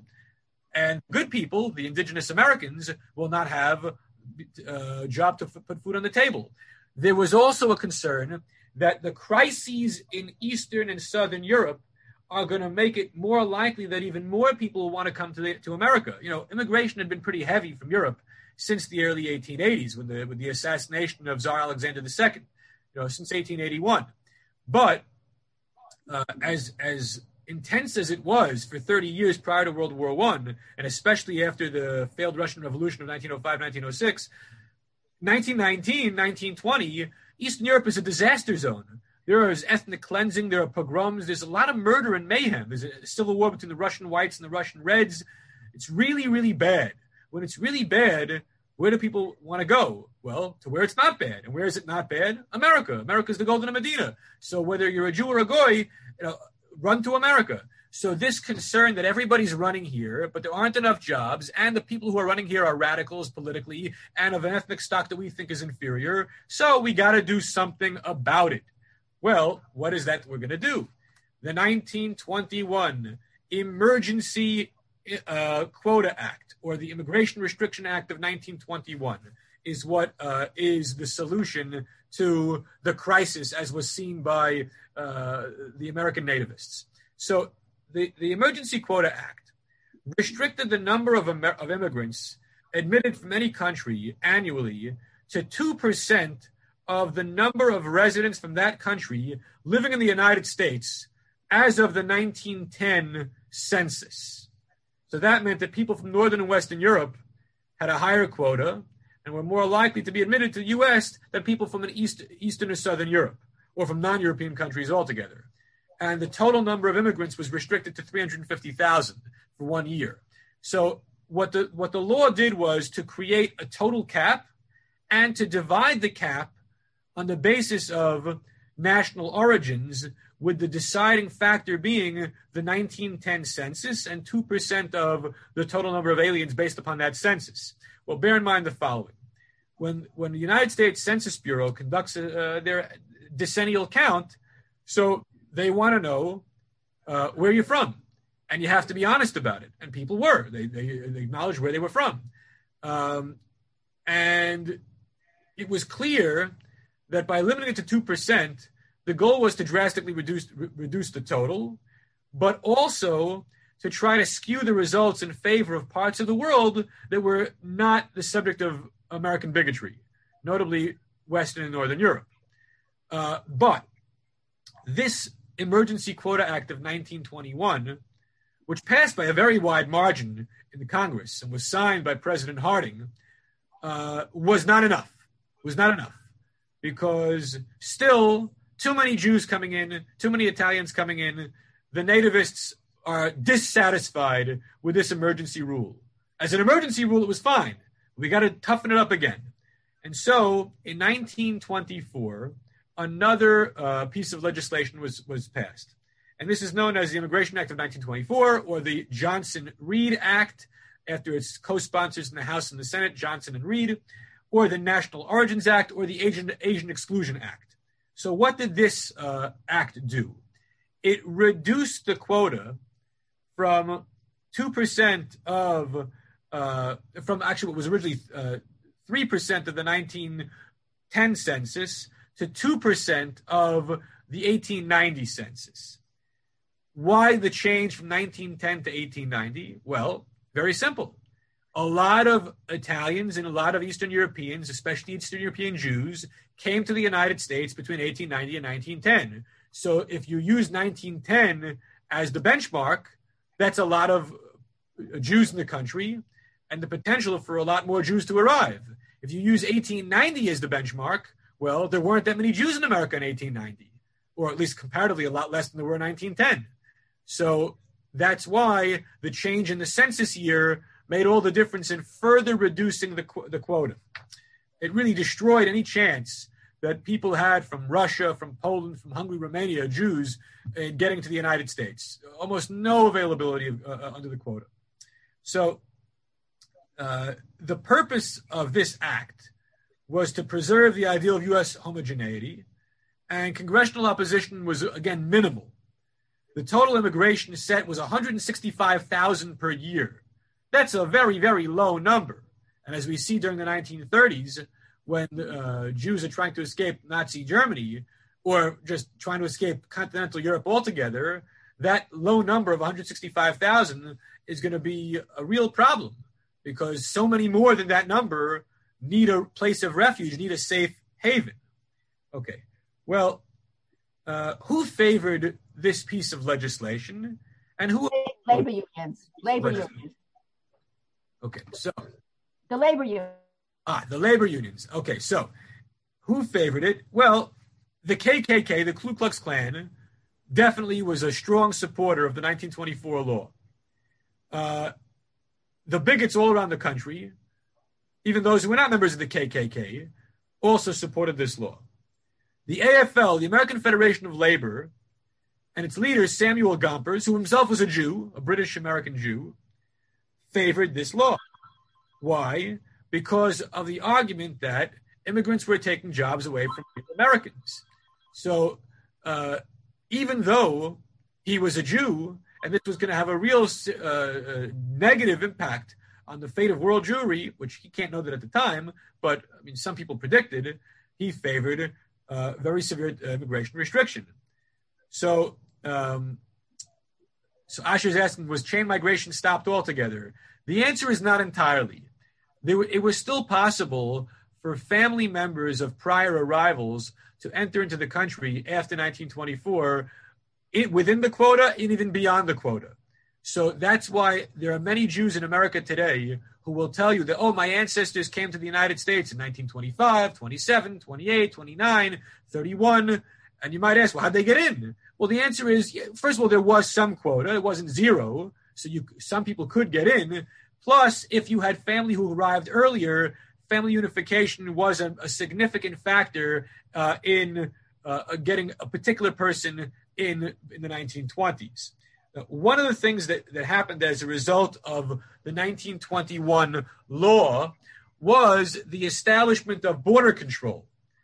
and good people, the indigenous Americans, will not have a job to f- put food on the table. There was also a concern that the crises in Eastern and Southern Europe are going to make it more likely that even more people will want to come to, the, to America. You know, immigration had been pretty heavy from Europe since the early eighteen eighties, with the, with the assassination of Tsar Alexander the Second, you know, since eighteen eighty-one. But uh, as as intense as it was for thirty years prior to World War One, and especially after the failed Russian Revolution of nineteen oh five, nineteen oh six, nineteen nineteen, nineteen twenty, Eastern Europe is a disaster zone. There is ethnic cleansing, there are pogroms, there's a lot of murder and mayhem. There's a civil war between the Russian whites and the Russian reds. It's really, really bad. When it's really bad, where do people want to go? Well, to where it's not bad. And where is it not bad? America. America's the golden Medina. So whether you're a Jew or a goy, you know, run to America. So this concern that everybody's running here, but there aren't enough jobs, and the people who are running here are radicals politically and of an ethnic stock that we think is inferior. So we got to do something about it. Well, what is that we're going to do? The nineteen twenty-one Emergency uh, Quota Act, or the Immigration Restriction Act of nineteen twenty-one, is what uh, is the solution to the crisis as was seen by uh, the American nativists. So the, the Emergency Quota Act restricted the number of, Amer- of immigrants admitted from any country annually to two percent of the number of residents from that country living in the United States as of the nineteen ten census. So that meant that people from Northern and Western Europe had a higher quota and were more likely to be admitted to the U S than people from an East, Eastern or Southern Europe, or from non-European countries altogether. And the total number of immigrants was restricted to three hundred fifty thousand for one year. So what the, what the law did was to create a total cap and to divide the cap on the basis of national origins, with the deciding factor being the nineteen ten census and two percent of the total number of aliens based upon that census. Well, bear in mind the following. When, when the United States Census Bureau conducts uh, their decennial count, so they want to know uh, where you're from, and you have to be honest about it. And people were. They, they, they acknowledged where they were from. Um, and it was clear that by limiting it to two percent, the goal was to drastically reduce, re- reduce the total, but also to try to skew the results in favor of parts of the world that were not the subject of American bigotry, notably Western and Northern Europe. Uh, but this Emergency Quota Act of nineteen twenty-one, which passed by a very wide margin in the Congress and was signed by President Harding, uh, was not enough, was not enough, because still too many Jews coming in, too many Italians coming in, the nativists are dissatisfied with this emergency rule. As an emergency rule, it was fine. We got to toughen it up again. And so in nineteen twenty-four, another uh, piece of legislation was, was passed. And this is known as the Immigration Act of nineteen twenty-four, or the Johnson-Reed Act, after its co-sponsors in the House and the Senate, Johnson and Reed, or the National Origins Act, or the Asian, Asian Exclusion Act. So what did this uh, act do? It reduced the quota from two percent of, uh, from actually what was originally uh, three percent of the nineteen ten census to two percent of the eighteen ninety census. Why the change from nineteen ten to eighteen ninety? Well, very simple. A lot of Italians and a lot of Eastern Europeans, especially Eastern European Jews, came to the United States between eighteen ninety and nineteen ten. So if you use nineteen ten as the benchmark, that's a lot of Jews in the country and the potential for a lot more Jews to arrive. If you use eighteen ninety as the benchmark, well, there weren't that many Jews in America in eighteen ninety, or at least comparatively a lot less than there were in nineteen ten. So that's why the change in the census year made all the difference in further reducing the, qu- the quota. It really destroyed any chance that people had from Russia, from Poland, from Hungary, Romania, Jews, in getting to the United States. Almost no availability of, uh, under the quota. So uh, the purpose of this act was to preserve the ideal of U S homogeneity, and congressional opposition was, again, minimal. The total immigration set was one hundred sixty-five thousand per year. That's a very, very low number. And as we see during the nineteen thirties, when uh, Jews are trying to escape Nazi Germany, or just trying to escape continental Europe altogether, that low number of one hundred sixty-five thousand is going to be a real problem, because so many more than that number need a place of refuge, need a safe haven. Okay, well, uh, who favored this piece of legislation, and who? Labor unions. Labor unions. Okay, so. The labor unions. Ah, the labor unions. Okay, so who favored it? Well, the K K K, the Ku Klux Klan, definitely was a strong supporter of the nineteen twenty-four law. Uh, the bigots all around the country, even those who were not members of the K K K, also supported this law. The A F L, the American Federation of Labor, and its leader, Samuel Gompers, who himself was a Jew, a British-American Jew, favored this law. Why? Because of the argument that immigrants were taking jobs away from Americans. So uh, even though he was a Jew, and this was going to have a real uh, uh, negative impact on the fate of world Jewry, which he can't know that at the time, but I mean, some people predicted, he favored uh, very severe immigration restriction. So, um, so Asher's asking, was chain migration stopped altogether? The answer is not entirely. There were, it was still possible for family members of prior arrivals to enter into the country after nineteen twenty-four, it, within the quota and even beyond the quota. So that's why there are many Jews in America today who will tell you that, oh, my ancestors came to the United States in nineteen twenty-five, twenty-seven, twenty-eight, twenty-nine, thirty-one. And you might ask, well, how'd they get in? Well, the answer is, first of all, there was some quota. It wasn't zero. So you, some people could get in. Plus, if you had family who arrived earlier, family unification was a, a significant factor uh, in uh, getting a particular person in, in the nineteen twenties. One of the things that, that happened as a result of the nineteen twenty-one law was the establishment of border control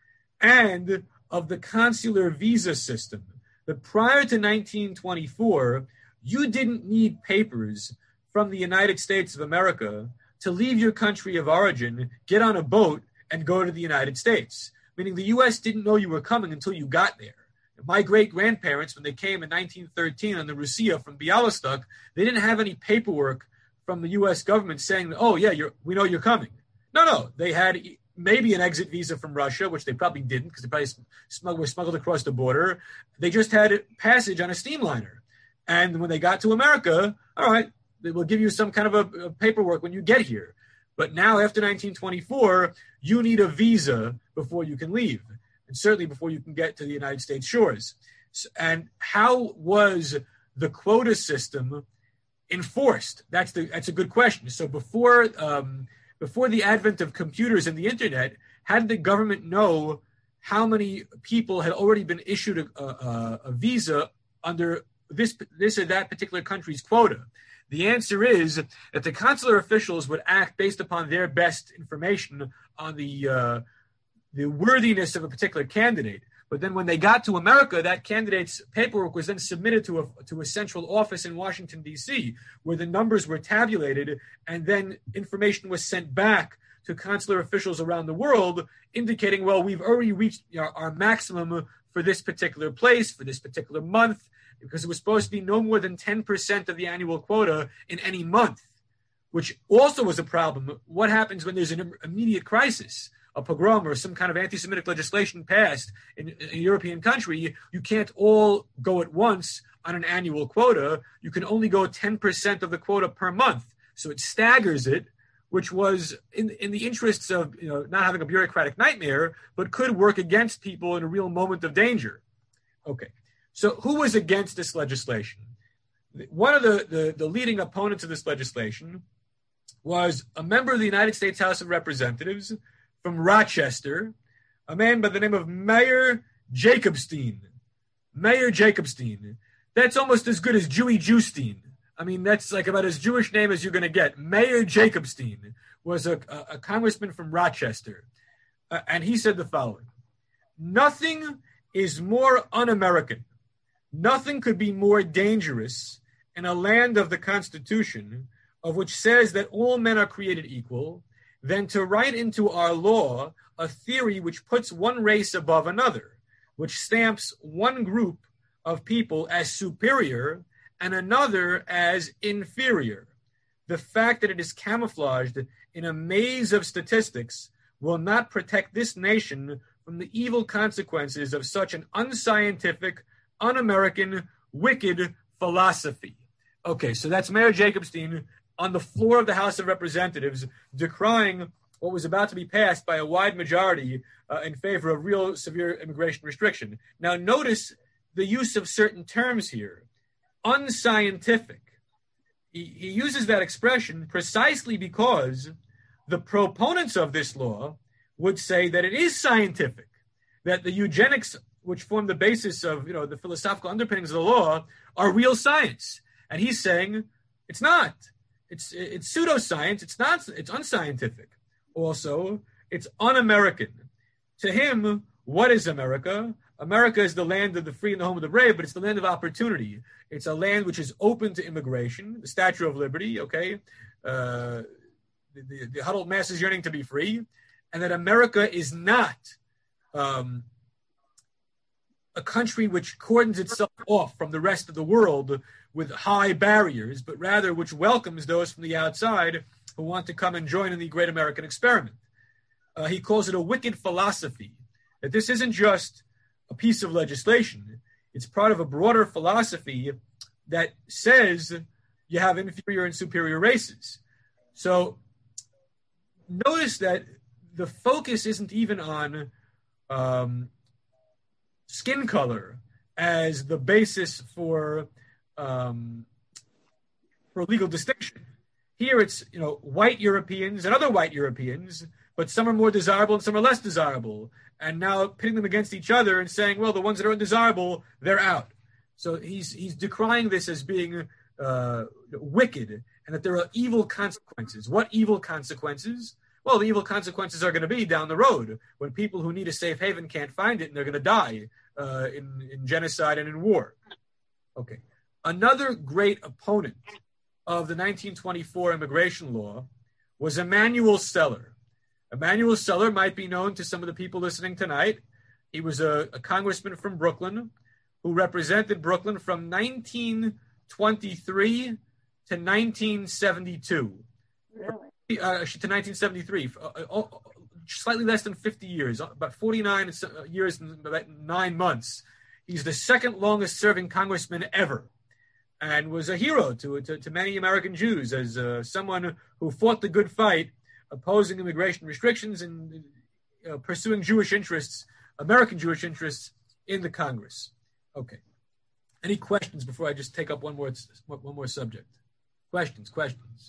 and of the consular visa system. But prior to nineteen twenty-four, you didn't need papers from the United States of America to leave your country of origin, get on a boat, and go to the United States. Meaning the U S didn't know you were coming until you got there. My great-grandparents, when they came in nineteen thirteen on the Russia from Bialystok, they didn't have any paperwork from the U S government saying, oh, yeah, you're, we know you're coming. No, no. They had maybe an exit visa from Russia, which they probably didn't because they probably smuggled, were smuggled across the border. They just had passage on a steamliner. And when they got to America, all right, they will give you some kind of a, a paperwork when you get here. But now, after nineteen twenty-four, you need a visa before you can leave. And certainly before you can get to the United States shores. And how was the quota system enforced? That's the that's a good question. So before um, before the advent of computers and the internet, how did the government know how many people had already been issued a, a, a visa under this this or that particular country's quota? The answer is that the consular officials would act based upon their best information on the uh, the worthiness of a particular candidate. But then when they got to America, that candidate's paperwork was then submitted to a to a central office in Washington, D C, where the numbers were tabulated, and then information was sent back to consular officials around the world, indicating, well, we've already reached our, our maximum for this particular place, for this particular month, because it was supposed to be no more than ten percent of the annual quota in any month, which also was a problem. What happens when there's an immediate crisis? A pogrom or some kind of anti-Semitic legislation passed in, in a European country, you can't all go at once on an annual quota. You can only go ten percent of the quota per month. So it staggers it, which was in, in the interests of, you know, not having a bureaucratic nightmare, but could work against people in a real moment of danger. Okay, so who was against this legislation? One of the, the, the leading opponents of this legislation was a member of the United States House of Representatives from Rochester, a man by the name of Mayer Jacobstein. Mayer Jacobstein. That's almost as good as Jewy Jewstein. I mean, that's like about as Jewish name as you're going to get. Mayer Jacobstein was a, a, a congressman from Rochester. Uh, and he said the following: nothing is more un-American. Nothing could be more dangerous in a land of the Constitution, of which says that all men are created equal, than to write into our law a theory which puts one race above another, which stamps one group of people as superior and another as inferior. The fact that it is camouflaged in a maze of statistics will not protect this nation from the evil consequences of such an unscientific, un-American, wicked philosophy. Okay, so that's Mayer Jacobstein on the floor of the House of Representatives, decrying what was about to be passed by a wide majority uh, in favor of real severe immigration restriction. Now, notice the use of certain terms here. Unscientific. He, he uses that expression precisely because the proponents of this law would say that it is scientific, that the eugenics, which form the basis of, you know, the philosophical underpinnings of the law, are real science. And he's saying it's not. It's it's pseudoscience. It's not. It's unscientific. Also, it's un-American. To him, what is America? America is the land of the free and the home of the brave, but it's the land of opportunity. It's a land which is open to immigration. The Statue of Liberty, okay, uh, the, the, the huddled masses yearning to be free, and that America is not um, a country which cordons itself off from the rest of the world with high barriers, but rather which welcomes those from the outside who want to come and join in the great American experiment. Uh, he calls it a wicked philosophy, that this isn't just a piece of legislation. It's part of a broader philosophy that says, you have inferior and superior races. So notice that the focus isn't even on um, skin color as the basis for um, for legal distinction. Here it's, you know, white Europeans and other white Europeans, but some are more desirable and some are less desirable. And now pitting them against each other and saying, well, the ones that are undesirable, they're out. So he's he's decrying this as being uh, wicked and that there are evil consequences. What evil consequences? Well, the evil consequences are going to be down the road when people who need a safe haven can't find it and they're going to die uh, in, in genocide and in war. Okay. Another great opponent of the nineteen twenty-four immigration law was Emanuel Seller. Emanuel Seller might be known to some of the people listening tonight. He was a, a congressman from Brooklyn who represented Brooklyn from nineteen twenty-three to nineteen seventy-two. Really? Uh, to nineteen seventy-three, uh, uh, slightly less than fifty years, about forty-nine years and about nine months. He's the second longest serving congressman ever, and was a hero to, to, to many American Jews as uh, someone who fought the good fight, opposing immigration restrictions and uh, pursuing Jewish interests, American Jewish interests in the Congress. Okay. Any questions before I just take up one more one more subject? Questions, questions.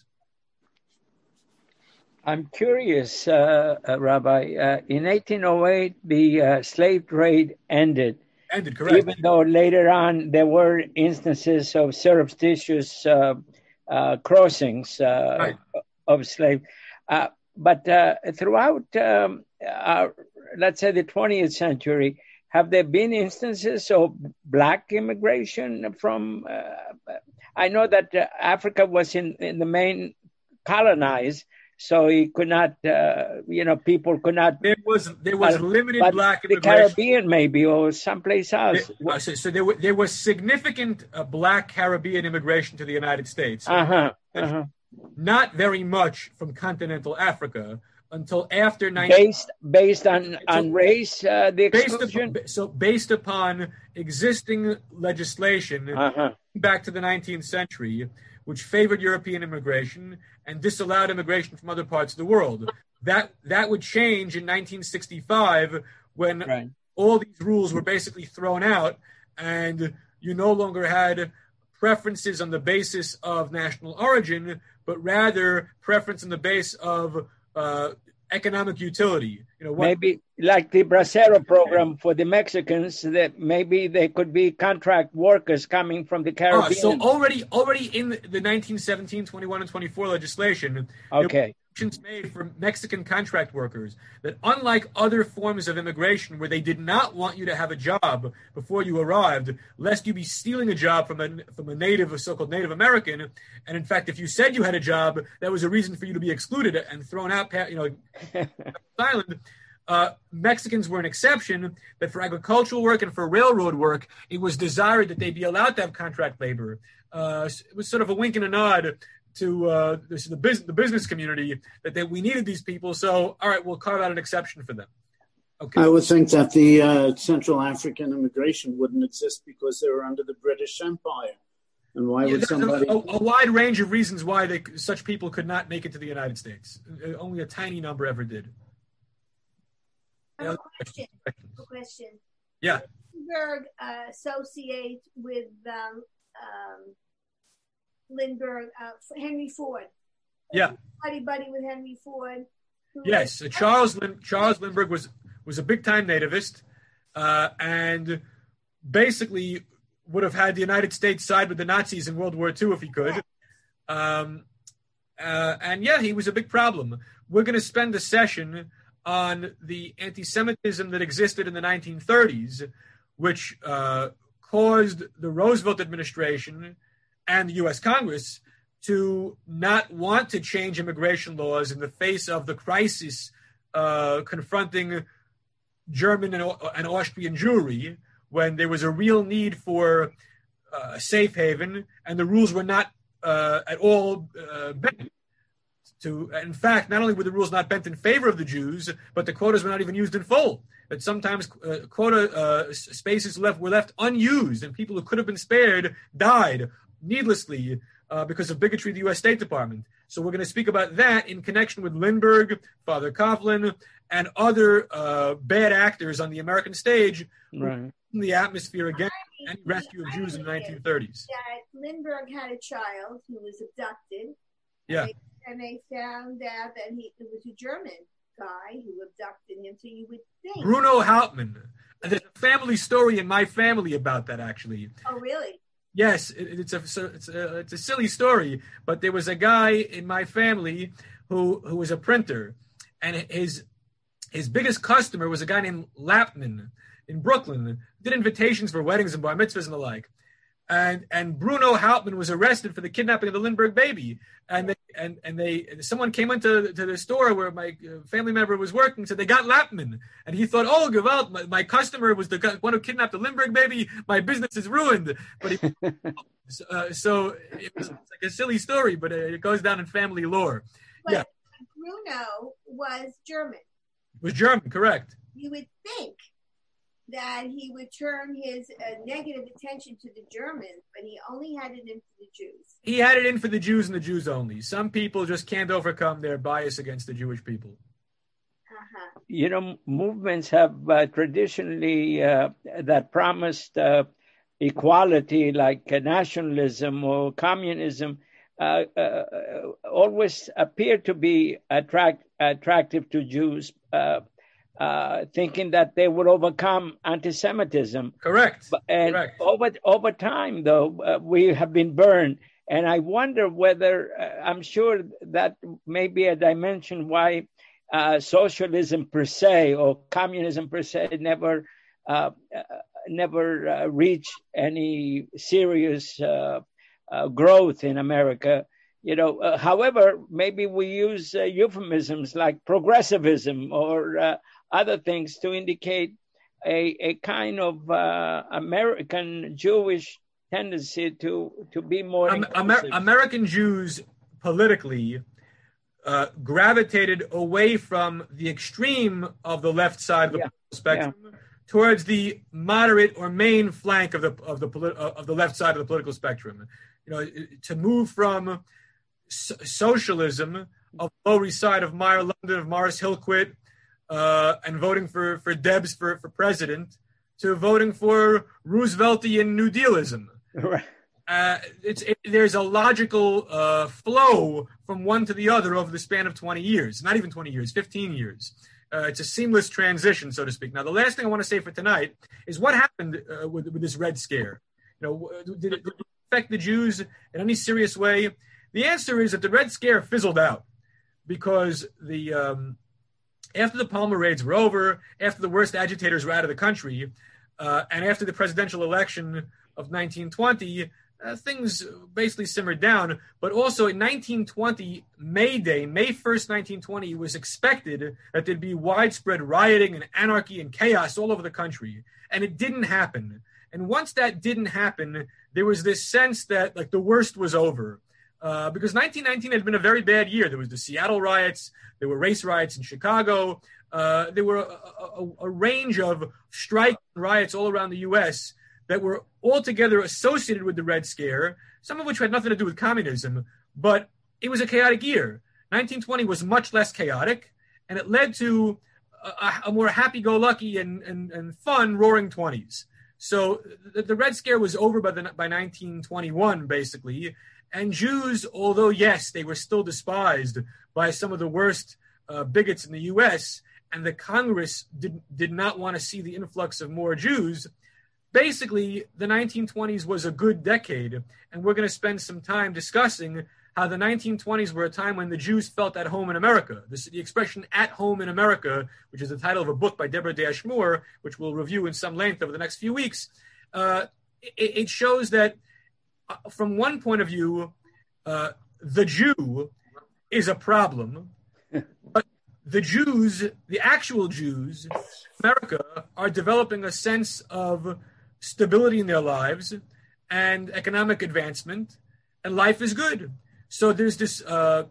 I'm curious, uh, uh, Rabbi. Uh, in eighteen oh eight, the uh, slave trade ended. Ended, correct. Even though later on there were instances of surreptitious uh, uh, crossings uh, right. of slave. Uh, but uh, throughout, um, our, let's say, the twentieth century, have there been instances of black immigration from? Uh, I know that uh, Africa was in, in the main colonized. So he could not, uh, you know, people could not. There was there was uh, limited black immigration. The Caribbean, maybe, or someplace else. There, uh, so, so there, there was significant uh, black Caribbean immigration to the United States. Uh-huh, uh-huh. Not very much from continental Africa until after nineteen. Based based on on race, uh, the exclusion. Based upon, so based upon existing legislation uh-huh. back to the nineteenth century, which favored European immigration and disallowed immigration from other parts of the world. That that would change in nineteen sixty-five when right. all these rules were basically thrown out and you no longer had preferences on the basis of national origin, but rather preference on the base of uh, economic utility. You know, what, maybe like the Bracero program for the Mexicans, that maybe they could be contract workers coming from the Caribbean. Uh, so already, already in the nineteen seventeen, twenty-one, and twenty-four legislation, okay, exceptions made for Mexican contract workers that, unlike other forms of immigration where they did not want you to have a job before you arrived, lest you be stealing a job from a from a native, a so-called Native American, and in fact, if you said you had a job, that was a reason for you to be excluded and thrown out, you know, island. Uh, Mexicans were an exception, that for agricultural work and for railroad work, it was desired that they be allowed to have contract labor. Uh, it was sort of a wink and a nod to uh, this, the, business, the business community that they, we needed these people. So, all right, we'll carve out an exception for them. Okay. I would think that the uh, Central African immigration wouldn't exist because they were under the British Empire. And why yeah, would somebody... A, a wide range of reasons why they, such people could not make it to the United States. Only a tiny number ever did. I have a question. A question. Yeah. Lindbergh uh, associate with um, um, Lindbergh, uh, Henry Ford. Yeah. Buddy buddy with Henry Ford. Yes, uh, Charles Lin- Charles Lindbergh was was a big time nativist, uh, and basically would have had the United States side with the Nazis in World War Two if he could. Um, uh, and yeah, he was a big problem. We're going to spend a session on the anti-Semitism that existed in the nineteen thirties, which uh, caused the Roosevelt administration and the U S Congress to not want to change immigration laws in the face of the crisis uh, confronting German and, and Austrian Jewry, when there was a real need for uh, a safe haven, and the rules were not uh, at all uh, bent. To, in fact, not only were the rules not bent in favor of the Jews, but the quotas were not even used in full. That sometimes uh, quota uh, spaces left were left unused, and people who could have been spared died needlessly uh, because of bigotry of the U S State Department. So we're going to speak about that in connection with Lindbergh, Father Coughlin, and other uh, bad actors on the American stage right. in the atmosphere against any rescue of Jews in the nineteen thirties. That Lindbergh had a child who was abducted. Yeah. They, and they found out that he it was a German guy who abducted him. So you would think. Bruno Hauptmann. There's a family story in my family about that, actually. Oh, really? Yes, it, it's a it's a it's a silly story, but there was a guy in my family who who was a printer, and his his biggest customer was a guy named Lapman in Brooklyn. Did invitations for weddings and bar mitzvahs and the like. And and Bruno Hauptmann was arrested for the kidnapping of the Lindbergh baby. And they, and and they someone came into to the store where my family member was working, said they got Lapman, and he thought, oh, Gewalt, my, my customer was the one who kidnapped the Lindbergh baby. My business is ruined. But he, uh, so it was like a silly story, but it goes down in family lore. But yeah, Bruno was German. Was German, correct? You would think that he would turn his uh, negative attention to the Germans, but he only had it in for the Jews. He had it in for the Jews and the Jews only. Some people just can't overcome their bias against the Jewish people. Uh-huh. You know, movements have uh, traditionally uh, that promised uh, equality, like uh, nationalism or communism, uh, uh, always appear to be attract, attractive to Jews, uh, Uh, thinking that they would overcome anti-Semitism. Correct. And Correct. over over time, though, uh, we have been burned. And I wonder whether, uh, I'm sure that may be a dimension why uh, socialism per se or communism per se never uh, uh, never uh, reached any serious uh, uh, growth in America. You know, uh, however, maybe we use uh, euphemisms like progressivism or uh, other things to indicate a, a kind of uh, American Jewish tendency to, to be more um, Amer- American Jews politically uh, gravitated away from the extreme of the left side of the yeah. spectrum yeah. towards the moderate or main flank of the of the politi- of the left side of the political spectrum. You know, to move from so- socialism of the Lower East Side of Meyer London, of Morris Hillquit, Uh, and voting for, for Debs for, for president, to voting for Rooseveltian New Dealism. Right. Uh, it's it, there's a logical uh, flow from one to the other over the span of twenty years, not even twenty years, fifteen years. Uh, it's a seamless transition, so to speak. Now, the last thing I want to say for tonight is what happened uh, with, with this Red Scare. You know, did it, did it affect the Jews in any serious way? The answer is that the Red Scare fizzled out because the um, after the Palmer raids were over, after the worst agitators were out of the country, uh, and after the presidential election of nineteen twenty, uh, things basically simmered down. But also in nineteen twenty, May Day, May first, nineteen twenty, it was expected that there'd be widespread rioting and anarchy and chaos all over the country. And it didn't happen. And once that didn't happen, there was this sense that like the worst was over. Uh, because nineteen nineteen had been a very bad year. There was the Seattle riots. There were race riots in Chicago. Uh, there were a, a, a range of strike riots all around the U S that were altogether associated with the Red Scare, some of which had nothing to do with communism, but it was a chaotic year. nineteen twenty was much less chaotic, and it led to a, a more happy-go-lucky and, and, and fun roaring twenties. So the, the Red Scare was over by, the, by nineteen twenty-one, basically. And Jews, although, yes, they were still despised by some of the worst uh, bigots in the U S, and the Congress did, did not want to see the influx of more Jews, basically, the nineteen twenties was a good decade. And we're going to spend some time discussing how the nineteen twenties were a time when the Jews felt at home in America. This, the expression "at home in America," which is the title of a book by Deborah Day Ashmore, which we'll review in some length over the next few weeks, uh, it, it shows that uh, from one point of view, uh, the Jew is a problem, but the Jews, the actual Jews, in America, are developing a sense of stability in their lives and economic advancement, and life is good. So there's this uh,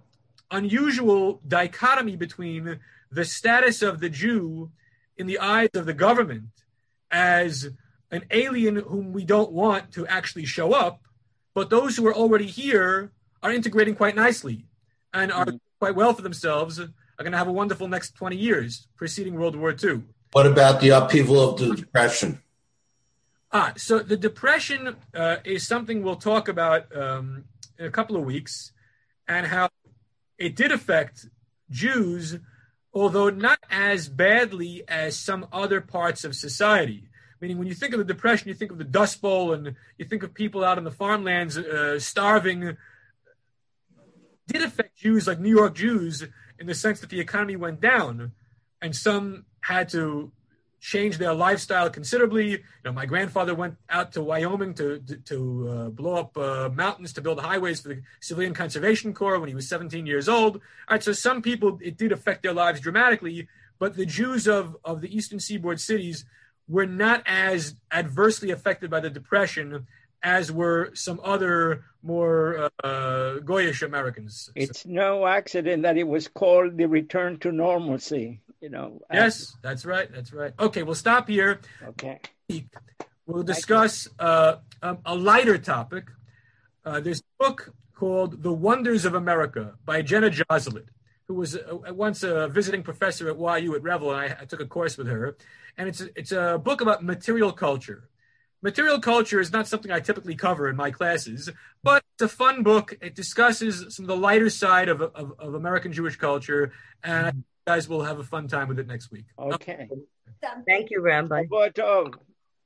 unusual dichotomy between the status of the Jew in the eyes of the government as an alien whom we don't want to actually show up, but those who are already here are integrating quite nicely and are mm-hmm. quite well for themselves, are going to have a wonderful next twenty years preceding World War Two. What about the upheaval of the Depression? Ah, so the Depression uh, is something we'll talk about um, in a couple of weeks, and how it did affect Jews, although not as badly as some other parts of society. Meaning, when you think of the Depression, you think of the Dust Bowl, and you think of people out in the farmlands uh, starving. It did affect Jews, like New York Jews, in the sense that the economy went down, and some had to change their lifestyle considerably. You know, my grandfather went out to Wyoming to to, to uh, blow up uh, mountains to build highways for the Civilian Conservation Corps when he was seventeen years old. All right, so some people, it did affect their lives dramatically, but the Jews of, of the Eastern Seaboard cities were not as adversely affected by the Depression as were some other more uh, Goyish Americans. It's so, no accident that it was called the return to normalcy. You know. Yes, that's right. That's right. Okay, we'll stop here. Okay. We'll discuss uh, a, a lighter topic. Uh, there's a book called The Wonders of America by Jenna Joselit, who was a, once a visiting professor at Y U at Revel, and I, I took a course with her. And it's a, it's a book about material culture. Material culture is not something I typically cover in my classes, but it's a fun book. It discusses some of the lighter side of, of, of American Jewish culture, and you guys will have a fun time with it next week. Okay. Thank you, Rabbi.